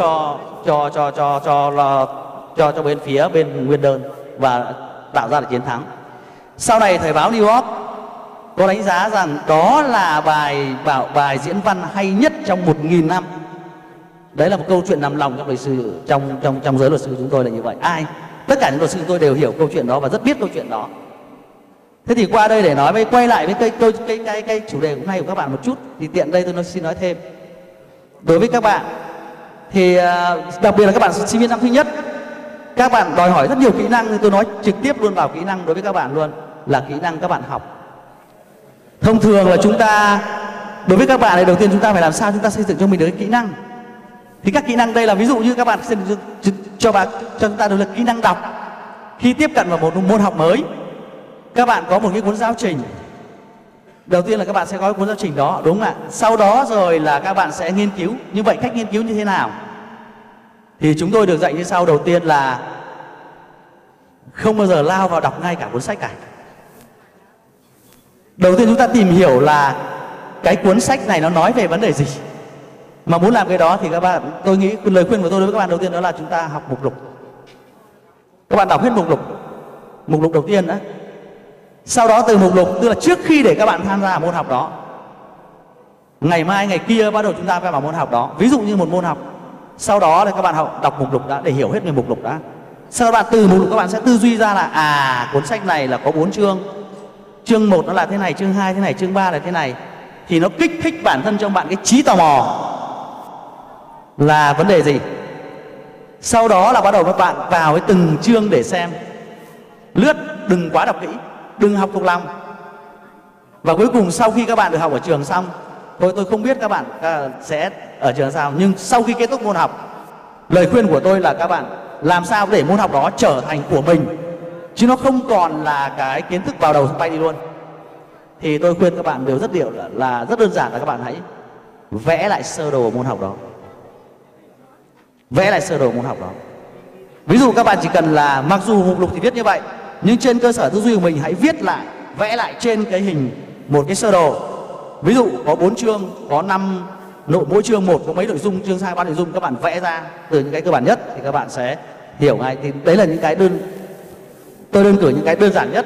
cho bên phía bên nguyên đơn và tạo ra được chiến thắng. Sau này thời báo New York có đánh giá rằng đó là bài diễn văn hay nhất trong 1000 năm. Đấy là một câu chuyện nằm lòng trong lịch sử, trong giới luật sư chúng tôi là như vậy. Tất cả những luật sư chúng tôi đều hiểu câu chuyện đó và rất biết câu chuyện đó. Thế thì qua đây để nói quay lại với cái chủ đề hôm nay của các bạn một chút, thì tiện đây tôi xin nói thêm. Đối với các bạn thì đặc biệt là các bạn sinh viên năm thứ nhất, các bạn đòi hỏi rất nhiều kỹ năng, thì tôi nói trực tiếp luôn vào kỹ năng đối với các bạn luôn, là kỹ năng các bạn học. Thông thường là chúng ta, đối với các bạn này, đầu tiên chúng ta phải làm sao chúng ta xây dựng cho mình được cái kỹ năng. Thì các kỹ năng đây là ví dụ như các bạn cho chúng ta được là kỹ năng đọc. Khi tiếp cận vào một môn học mới, các bạn có một cái cuốn giáo trình. Đầu tiên là các bạn sẽ có cái cuốn giáo trình đó, đúng không ạ? Sau đó rồi là các bạn sẽ nghiên cứu. Như vậy cách nghiên cứu như thế nào? Thì chúng tôi được dạy như sau. Đầu tiên là không bao giờ lao vào đọc ngay cả cuốn sách cả. Đầu tiên chúng ta tìm hiểu là cái cuốn sách này nó nói về vấn đề gì. Mà muốn làm cái đó thì các bạn, tôi nghĩ lời khuyên của tôi đối với các bạn đầu tiên đó là chúng ta học mục lục. Các bạn đọc hết mục lục đầu tiên đó. Sau đó từ mục lục, tức là trước khi để các bạn tham gia môn học đó, ngày mai ngày kia bắt đầu chúng ta phải vào môn học đó, ví dụ như một môn học. Sau đó thì các bạn đọc mục lục đã để hiểu hết về mục lục đã. Sau đó từ mục lục các bạn sẽ tư duy ra là cuốn sách này là có 4 chương. Chương 1 nó là thế này, chương 2 thế này, chương 3 là thế này. Thì nó kích thích bản thân trong bạn cái trí tò mò là vấn đề gì. Sau đó là bắt đầu các bạn vào với từng chương để xem, lướt, đừng quá đọc kỹ, đừng học thuộc lòng. Và cuối cùng sau khi các bạn được học ở trường xong, tôi không biết các bạn sẽ ở trường sao, nhưng sau khi kết thúc môn học, lời khuyên của tôi là các bạn làm sao để môn học đó trở thành của mình, chứ nó không còn là cái kiến thức vào đầu bay đi luôn. Thì tôi khuyên các bạn đều là rất đơn giản, là các bạn hãy vẽ lại sơ đồ môn học đó. Vẽ lại sơ đồ môn học đó. Ví dụ các bạn chỉ cần là, mặc dù mục lục thì viết như vậy, nhưng trên cơ sở tư duy của mình hãy viết lại, vẽ lại trên cái hình một cái sơ đồ. Ví dụ có 4 chương, có 5 nội, mỗi chương 1 có mấy nội dung, chương 2 3 nội dung, các bạn vẽ ra từ những cái cơ bản nhất thì các bạn sẽ hiểu ngay. Thì đấy là những cái tôi đơn cử những cái đơn giản nhất.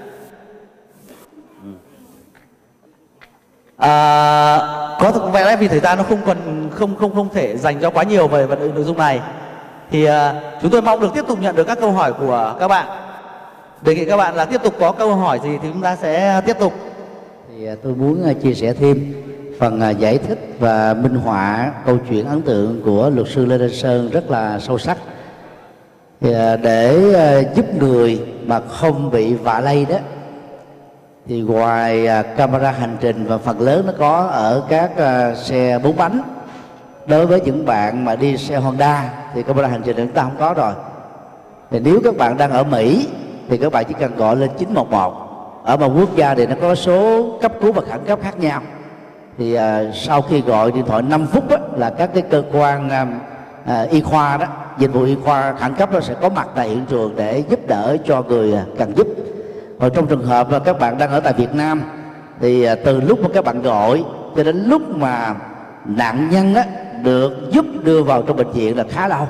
Có vẻ lẽ vì thời gian nó không thể dành cho quá nhiều về nội dung này, thì chúng tôi mong được tiếp tục nhận được các câu hỏi của các bạn. Đề nghị các bạn là tiếp tục có câu hỏi gì thì chúng ta sẽ tiếp tục. Thì tôi muốn chia sẻ thêm phần giải thích và minh họa câu chuyện ấn tượng của luật sư Lê Thanh Sơn rất là sâu sắc. Thì để giúp người mà không bị vạ lây đó, thì ngoài camera hành trình và phần lớn nó có ở các xe 4 bánh, đối với những bạn mà đi xe Honda thì camera hành trình chúng ta không có rồi. Thì nếu các bạn đang ở Mỹ thì các bạn chỉ cần gọi lên 911. Ở một quốc gia thì nó có số cấp cứu và khẩn cấp khác nhau. Thì sau khi gọi điện thoại 5 phút đó, là các cái cơ quan y khoa đó, dịch vụ y khoa khẩn cấp nó sẽ có mặt tại hiện trường để giúp đỡ cho người cần giúp. Còn trong trường hợp mà các bạn đang ở tại Việt Nam thì từ lúc mà các bạn gọi cho đến lúc mà nạn nhân á, được giúp đưa vào trong bệnh viện là khá lâu.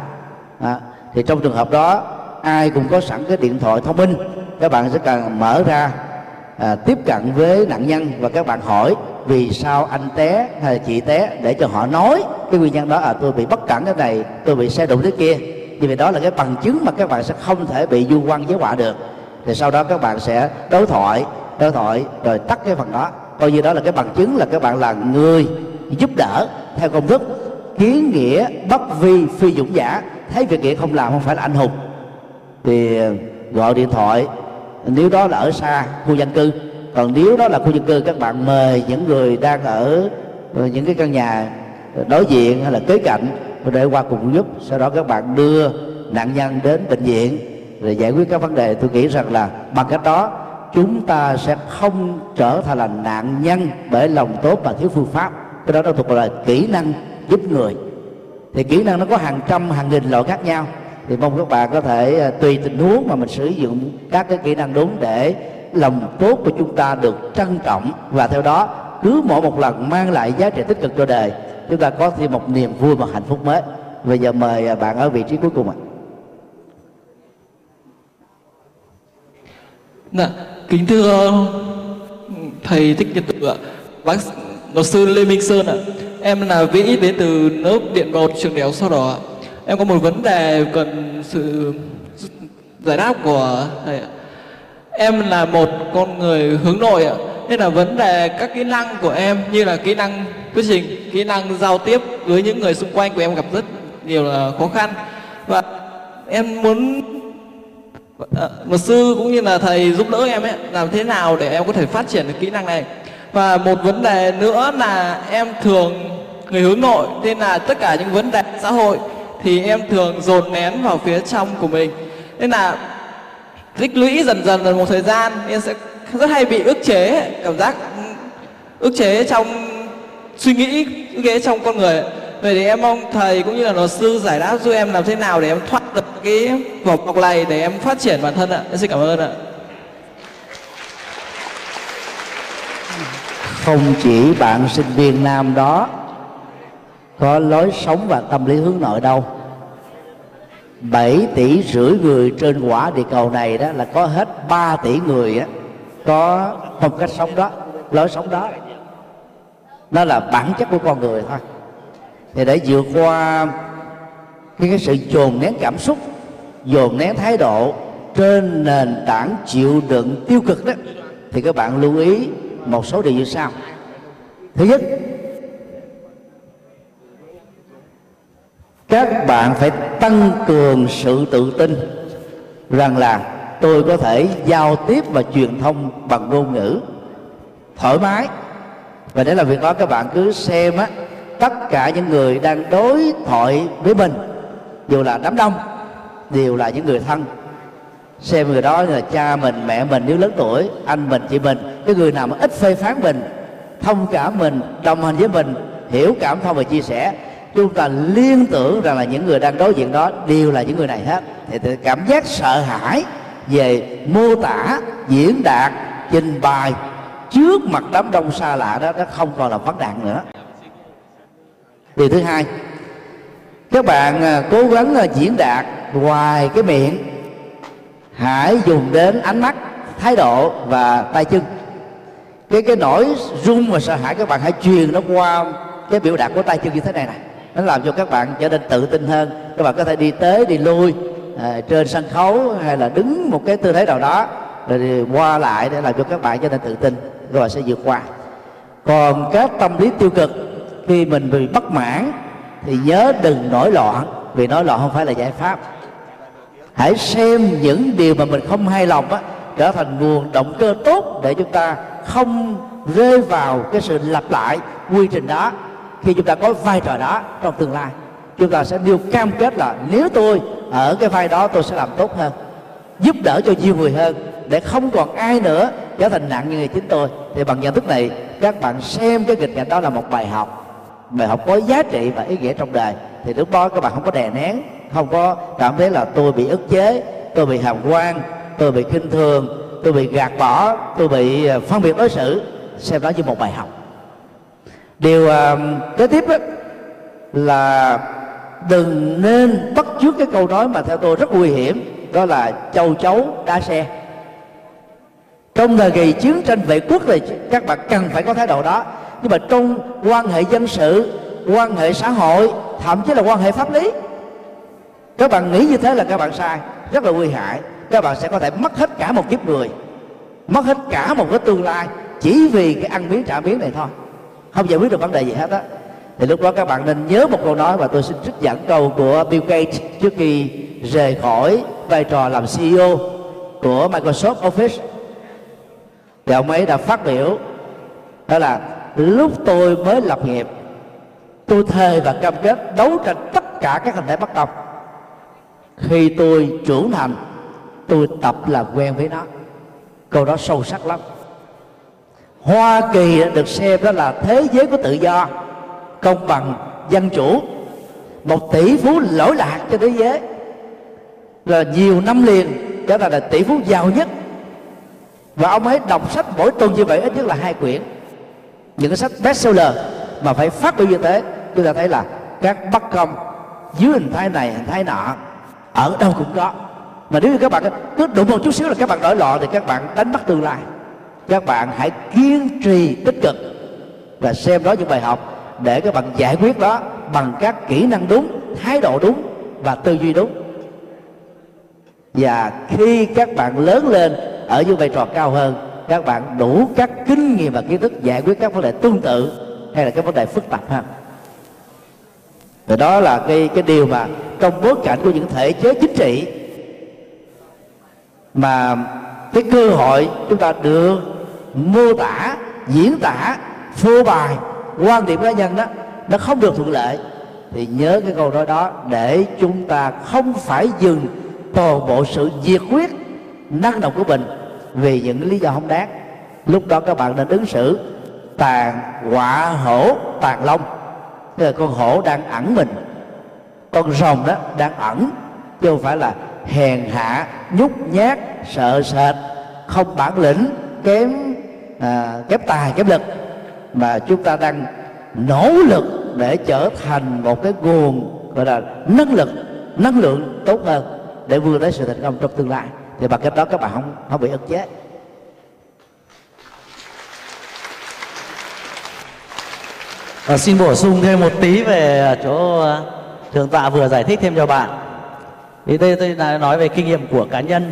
Thì trong trường hợp đó ai cũng có sẵn cái điện thoại thông minh, các bạn sẽ cần mở ra tiếp cận với nạn nhân và các bạn hỏi vì sao anh té hay là chị té, để cho họ nói cái nguyên nhân đó. Tôi bị bất cẩn cái này, tôi bị xe đụng thế kia. Như vậy đó là cái bằng chứng mà các bạn sẽ không thể bị vu oan giết họa được. Thì sau đó các bạn sẽ đối thoại rồi tắt cái phần đó, coi như đó là cái bằng chứng là các bạn là người giúp đỡ theo công thức kiến nghĩa bất vi phi dũng giả, thấy việc nghĩa không làm không phải là anh hùng. Thì gọi điện thoại nếu đó là ở xa khu dân cư, còn nếu đó là khu dân cư các bạn mời những người đang ở những cái căn nhà đối diện hay là kế cạnh để qua cùng giúp. Sau đó các bạn đưa nạn nhân đến bệnh viện rồi giải quyết các vấn đề. Tôi nghĩ rằng là bằng cách đó chúng ta sẽ không trở thành là nạn nhân bởi lòng tốt và thiếu phương pháp, cái đó nó thuộc là kỹ năng giúp người. Thì kỹ năng nó có hàng trăm hàng nghìn loại khác nhau, thì mong các bạn có thể tùy tình huống mà mình sử dụng các cái kỹ năng đúng để lòng tốt của chúng ta được trân trọng, và theo đó cứ mỗi một lần mang lại giá trị tích cực cho đời, chúng ta có thêm một niềm vui và hạnh phúc mới. Bây giờ mời bạn ở vị trí cuối cùng ạ. Dạ, kính thưa thầy Thích Nhật Tử ạ, bác luật sư Lê Minh Sơn ạ. Em là Vĩ đến từ lớp Điện Một trường Đại học Sao Đỏ ạ. Em có một vấn đề cần sự giải đáp của thầy ạ. Em là một con người hướng nội ạ, nên là vấn đề các kỹ năng của em như là kỹ năng thuyết trình, kỹ năng giao tiếp với những người xung quanh của em gặp rất nhiều là khó khăn, và em muốn luật sư cũng như là thầy giúp đỡ em ấy, làm thế nào để em có thể phát triển được kỹ năng này. Và một vấn đề nữa là em thường người hướng nội, nên là tất cả những vấn đề xã hội thì em thường dồn nén vào phía trong của mình, nên là tích lũy dần dần một thời gian em sẽ rất hay bị ức chế, cảm giác ức chế trong suy nghĩ, ức chế trong con người. Vậy thì em mong thầy cũng như là luật sư giải đáp giúp em làm thế nào để em thoát được cái vỏ bọc này để em phát triển bản thân ạ. Em xin cảm ơn ạ. Không chỉ bạn sinh viên nam đó có lối sống và tâm lý hướng nội đâu, 7,5 tỷ người trên quả địa cầu này đó là có hết 3 tỷ người á có phong cách sống đó, lối sống đó. Nó là bản chất của con người thôi. Thì để vượt qua cái sự dồn nén cảm xúc, dồn nén thái độ trên nền tảng chịu đựng tiêu cực đó, thì các bạn lưu ý một số điều như sau. Thứ nhất, các bạn phải tăng cường sự tự tin rằng là tôi có thể giao tiếp và truyền thông bằng ngôn ngữ thoải mái. Và để làm việc đó, các bạn cứ xem á, tất cả những người đang đối thoại với mình, dù là đám đông, đều là những người thân. Xem người đó là cha mình, mẹ mình nếu lớn tuổi, anh mình, chị mình. Cái người nào mà ít phê phán mình, thông cảm mình, đồng hành với mình, hiểu cảm thông và chia sẻ, chúng ta liên tưởng rằng là những người đang đối diện đó đều là những người này hết. Thì cảm giác sợ hãi về mô tả, diễn đạt, trình bày trước mặt đám đông xa lạ đó, nó không còn là vấn nạn nữa. Điều thứ hai, các bạn cố gắng diễn đạt ngoài cái miệng, hãy dùng đến ánh mắt, thái độ và tay chân. Cái nỗi run và sợ hãi các bạn hãy truyền nó qua cái biểu đạt của tay chân như thế này này. Nó làm cho các bạn trở nên tự tin hơn. Các bạn có thể đi tới đi lui trên sân khấu, hay là đứng một cái tư thế nào đó rồi đi qua lại để làm cho các bạn trở nên tự tin, các bạn sẽ vượt qua. Còn các tâm lý tiêu cực, khi mình bị bất mãn thì nhớ đừng nổi loạn, vì nổi loạn không phải là giải pháp. Hãy xem những điều mà mình không hài lòng á trở thành nguồn động cơ tốt để chúng ta không rơi vào cái sự lặp lại quy trình đó. Khi chúng ta có vai trò đó trong tương lai, chúng ta sẽ nêu cam kết là nếu tôi ở cái vai đó tôi sẽ làm tốt hơn, giúp đỡ cho nhiều người hơn, để không còn ai nữa trở thành nạn nhân chính tôi. Thì bằng nhận thức này, các bạn xem cái nghịch cảnh đó là một bài học có giá trị và ý nghĩa trong đời. Thì lúc đó các bạn không có đè nén, không có cảm thấy là tôi bị ức chế, tôi bị hàm quan, tôi bị khinh thường, tôi bị gạt bỏ, tôi bị phân biệt đối xử. Xem đó như một bài học. Điều kế tiếp là đừng nên bắt chước cái câu nói mà theo tôi rất nguy hiểm, đó là châu chấu đá xe. Trong thời kỳ chiến tranh vệ quốc thì các bạn cần phải có thái độ đó, nhưng mà trong quan hệ dân sự, quan hệ xã hội, thậm chí là quan hệ pháp lý, các bạn nghĩ như thế là các bạn sai, rất là nguy hại. Các bạn sẽ có thể mất hết cả một kiếp người, mất hết cả một cái tương lai, chỉ vì cái ăn miếng trả miếng này thôi, không giải quyết được vấn đề gì hết á. Thì lúc đó các bạn nên nhớ một câu nói, và tôi xin trích dẫn câu của Bill Gates trước khi rời khỏi vai trò làm CEO của Microsoft Office. Thì ông ấy đã phát biểu đó là: lúc tôi mới lập nghiệp, tôi thề và cam kết đấu tranh tất cả các hình thể bất công. Khi tôi trưởng thành, tôi tập làm quen với nó. Câu đó sâu sắc lắm. Hoa Kỳ được xem đó là thế giới của tự do, công bằng, dân chủ, một tỷ phú lỗi lạc trên thế giới, rồi nhiều năm liền trở thành là tỷ phú giàu nhất. Và ông ấy đọc sách mỗi tuần như vậy ít nhất là 2 quyển, những cái sách bestseller mà phải phát biểu như thế. Chúng ta thấy là các bất công dưới hình thái này hình thái nọ ở đâu cũng có. Mà nếu như các bạn cứ đụng một chút xíu là các bạn nổi loạn thì các bạn đánh mất tương lai. Các bạn hãy kiên trì tích cực và xem đó những bài học để các bạn giải quyết đó bằng các kỹ năng đúng, thái độ đúng và tư duy đúng. Và khi các bạn lớn lên ở những vai trò cao hơn, các bạn đủ các kinh nghiệm và kiến thức giải quyết các vấn đề tương tự hay là các vấn đề phức tạp hơn. Và đó là cái điều mà trong bối cảnh của những thể chế chính trị mà cái cơ hội chúng ta được mô tả, diễn tả, phô bày quan điểm cá nhân đó nó không được thuận lợi, thì nhớ cái câu nói đó để chúng ta không phải dừng toàn bộ sự diệt quyết năng động của mình vì những lý do không đáng. Lúc đó các bạn nên ứng xử tàn họa hổ tàn long, tức là con hổ đang ẩn mình, con rồng đó đang ẩn, chứ không phải là hèn hạ, nhút nhát, sợ sệt, không bản lĩnh, kém tài kém lực, mà chúng ta đang nỗ lực để trở thành một cái nguồn gọi là năng lượng tốt hơn để vươn tới sự thành công trong tương lai. Thì bằng cách đó các bạn không bị ức chế. Xin bổ sung thêm một tí về chỗ thượng tọa vừa giải thích thêm cho bạn. Thì đây tôi nói về kinh nghiệm của cá nhân.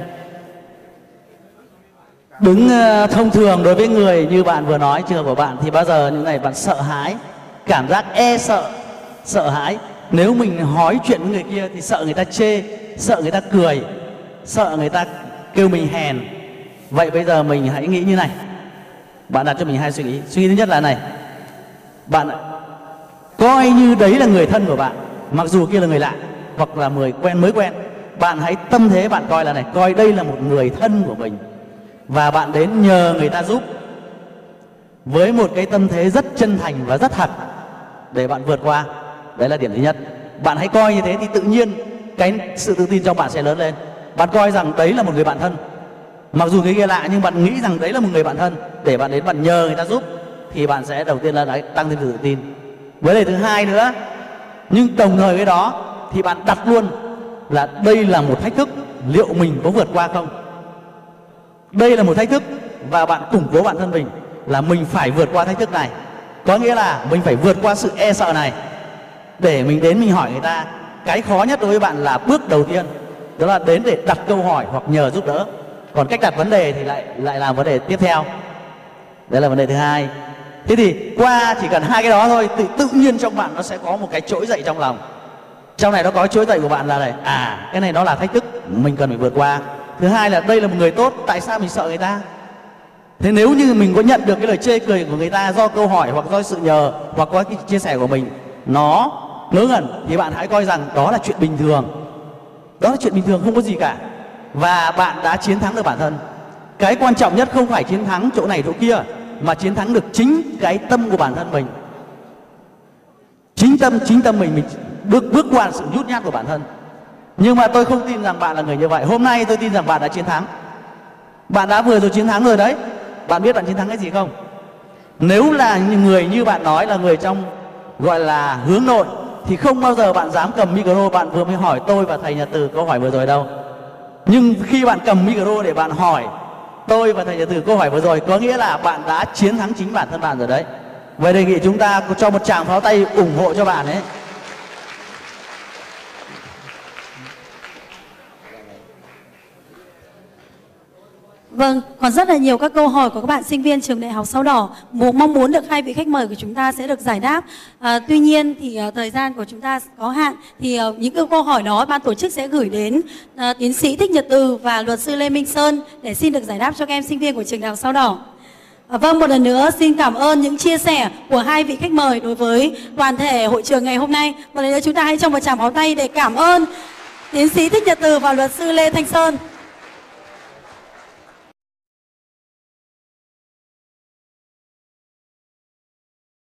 Đứng thông thường đối với người như bạn vừa nói, trường của bạn thì bao giờ những ngày bạn sợ hãi, cảm giác sợ hãi. Nếu mình hỏi chuyện với người kia thì sợ người ta chê, sợ người ta cười, sợ người ta kêu mình hèn. Vậy bây giờ mình hãy nghĩ như này. Bạn đặt cho mình 2 suy nghĩ. Suy nghĩ thứ nhất là này: bạn coi như đấy là người thân của bạn, mặc dù kia là người lạ hoặc là người mới quen. Bạn hãy tâm thế bạn coi là này, coi đây là một người thân của mình và bạn đến nhờ người ta giúp với một cái tâm thế rất chân thành và rất thật để bạn vượt qua. Đấy là điểm thứ nhất. Bạn hãy coi như thế thì tự nhiên cái sự tự tin trong bạn sẽ lớn lên. Bạn coi rằng đấy là một người bạn thân, mặc dù cái kia lạ, nhưng bạn nghĩ rằng đấy là một người bạn thân để bạn đến bạn nhờ người ta giúp, thì bạn sẽ đầu tiên là tăng thêm sự tự tin. Với lại thứ hai nữa, nhưng đồng thời với đó thì bạn đặt luôn là đây là một thách thức, liệu mình có vượt qua không? Đây là một thách thức và bạn củng cố bản thân mình là mình phải vượt qua thách thức này. Có nghĩa là mình phải vượt qua sự e sợ này để mình đến mình hỏi người ta. Cái khó nhất đối với bạn là bước đầu tiên, đó là đến để đặt câu hỏi hoặc nhờ giúp đỡ. Còn cách đặt vấn đề thì lại là vấn đề tiếp theo. Đấy là vấn đề thứ hai. Thế thì qua chỉ cần 2 cái đó thôi, tự nhiên trong bạn nó sẽ có một cái trỗi dậy trong lòng. Trong này nó có trỗi dậy của bạn là này: cái này nó là thách thức mình cần phải vượt qua. Thứ hai là đây là một người tốt, tại sao mình sợ người ta? Thế nếu như mình có nhận được cái lời chê cười của người ta do câu hỏi hoặc do sự nhờ hoặc có cái chia sẻ của mình nó ngớ ngẩn, thì bạn hãy coi rằng đó là chuyện bình thường. Đó là chuyện bình thường, không có gì cả. Và bạn đã chiến thắng được bản thân. Cái quan trọng nhất không phải chiến thắng chỗ này chỗ kia, mà chiến thắng được chính cái tâm của bản thân mình. Chính tâm mình bước qua sự nhút nhát của bản thân. Nhưng mà tôi không tin rằng bạn là người như vậy. Hôm nay tôi tin rằng bạn đã chiến thắng. Bạn đã vừa rồi chiến thắng rồi đấy. Bạn biết bạn chiến thắng cái gì không? Nếu là người như bạn nói là người trong gọi là hướng nội thì không bao giờ bạn dám cầm micro bạn vừa mới hỏi tôi và thầy Nhật Từ câu hỏi vừa rồi đâu. Nhưng khi bạn cầm micro để bạn hỏi tôi và thầy Nhật Từ câu hỏi vừa rồi, có nghĩa là bạn đã chiến thắng chính bản thân bạn rồi đấy. Vậy đề nghị chúng ta cho một tràng pháo tay ủng hộ cho bạn ấy. Vâng, còn rất là nhiều các câu hỏi của các bạn sinh viên trường Đại học Sao Đỏ mong muốn được 2 vị khách mời của chúng ta sẽ được giải đáp. Tuy nhiên thì thời gian của chúng ta có hạn, thì những câu hỏi đó ban tổ chức sẽ gửi đến tiến sĩ Thích Nhật Từ và luật sư Lê Minh Sơn để xin được giải đáp cho các em sinh viên của trường Đại học Sao Đỏ. Vâng, một lần nữa xin cảm ơn những chia sẻ của 2 vị khách mời đối với toàn thể hội trường ngày hôm nay. Một lần nữa chúng ta hãy cho một tràng pháo tay để cảm ơn tiến sĩ Thích Nhật Từ và luật sư Lê Thanh Sơn.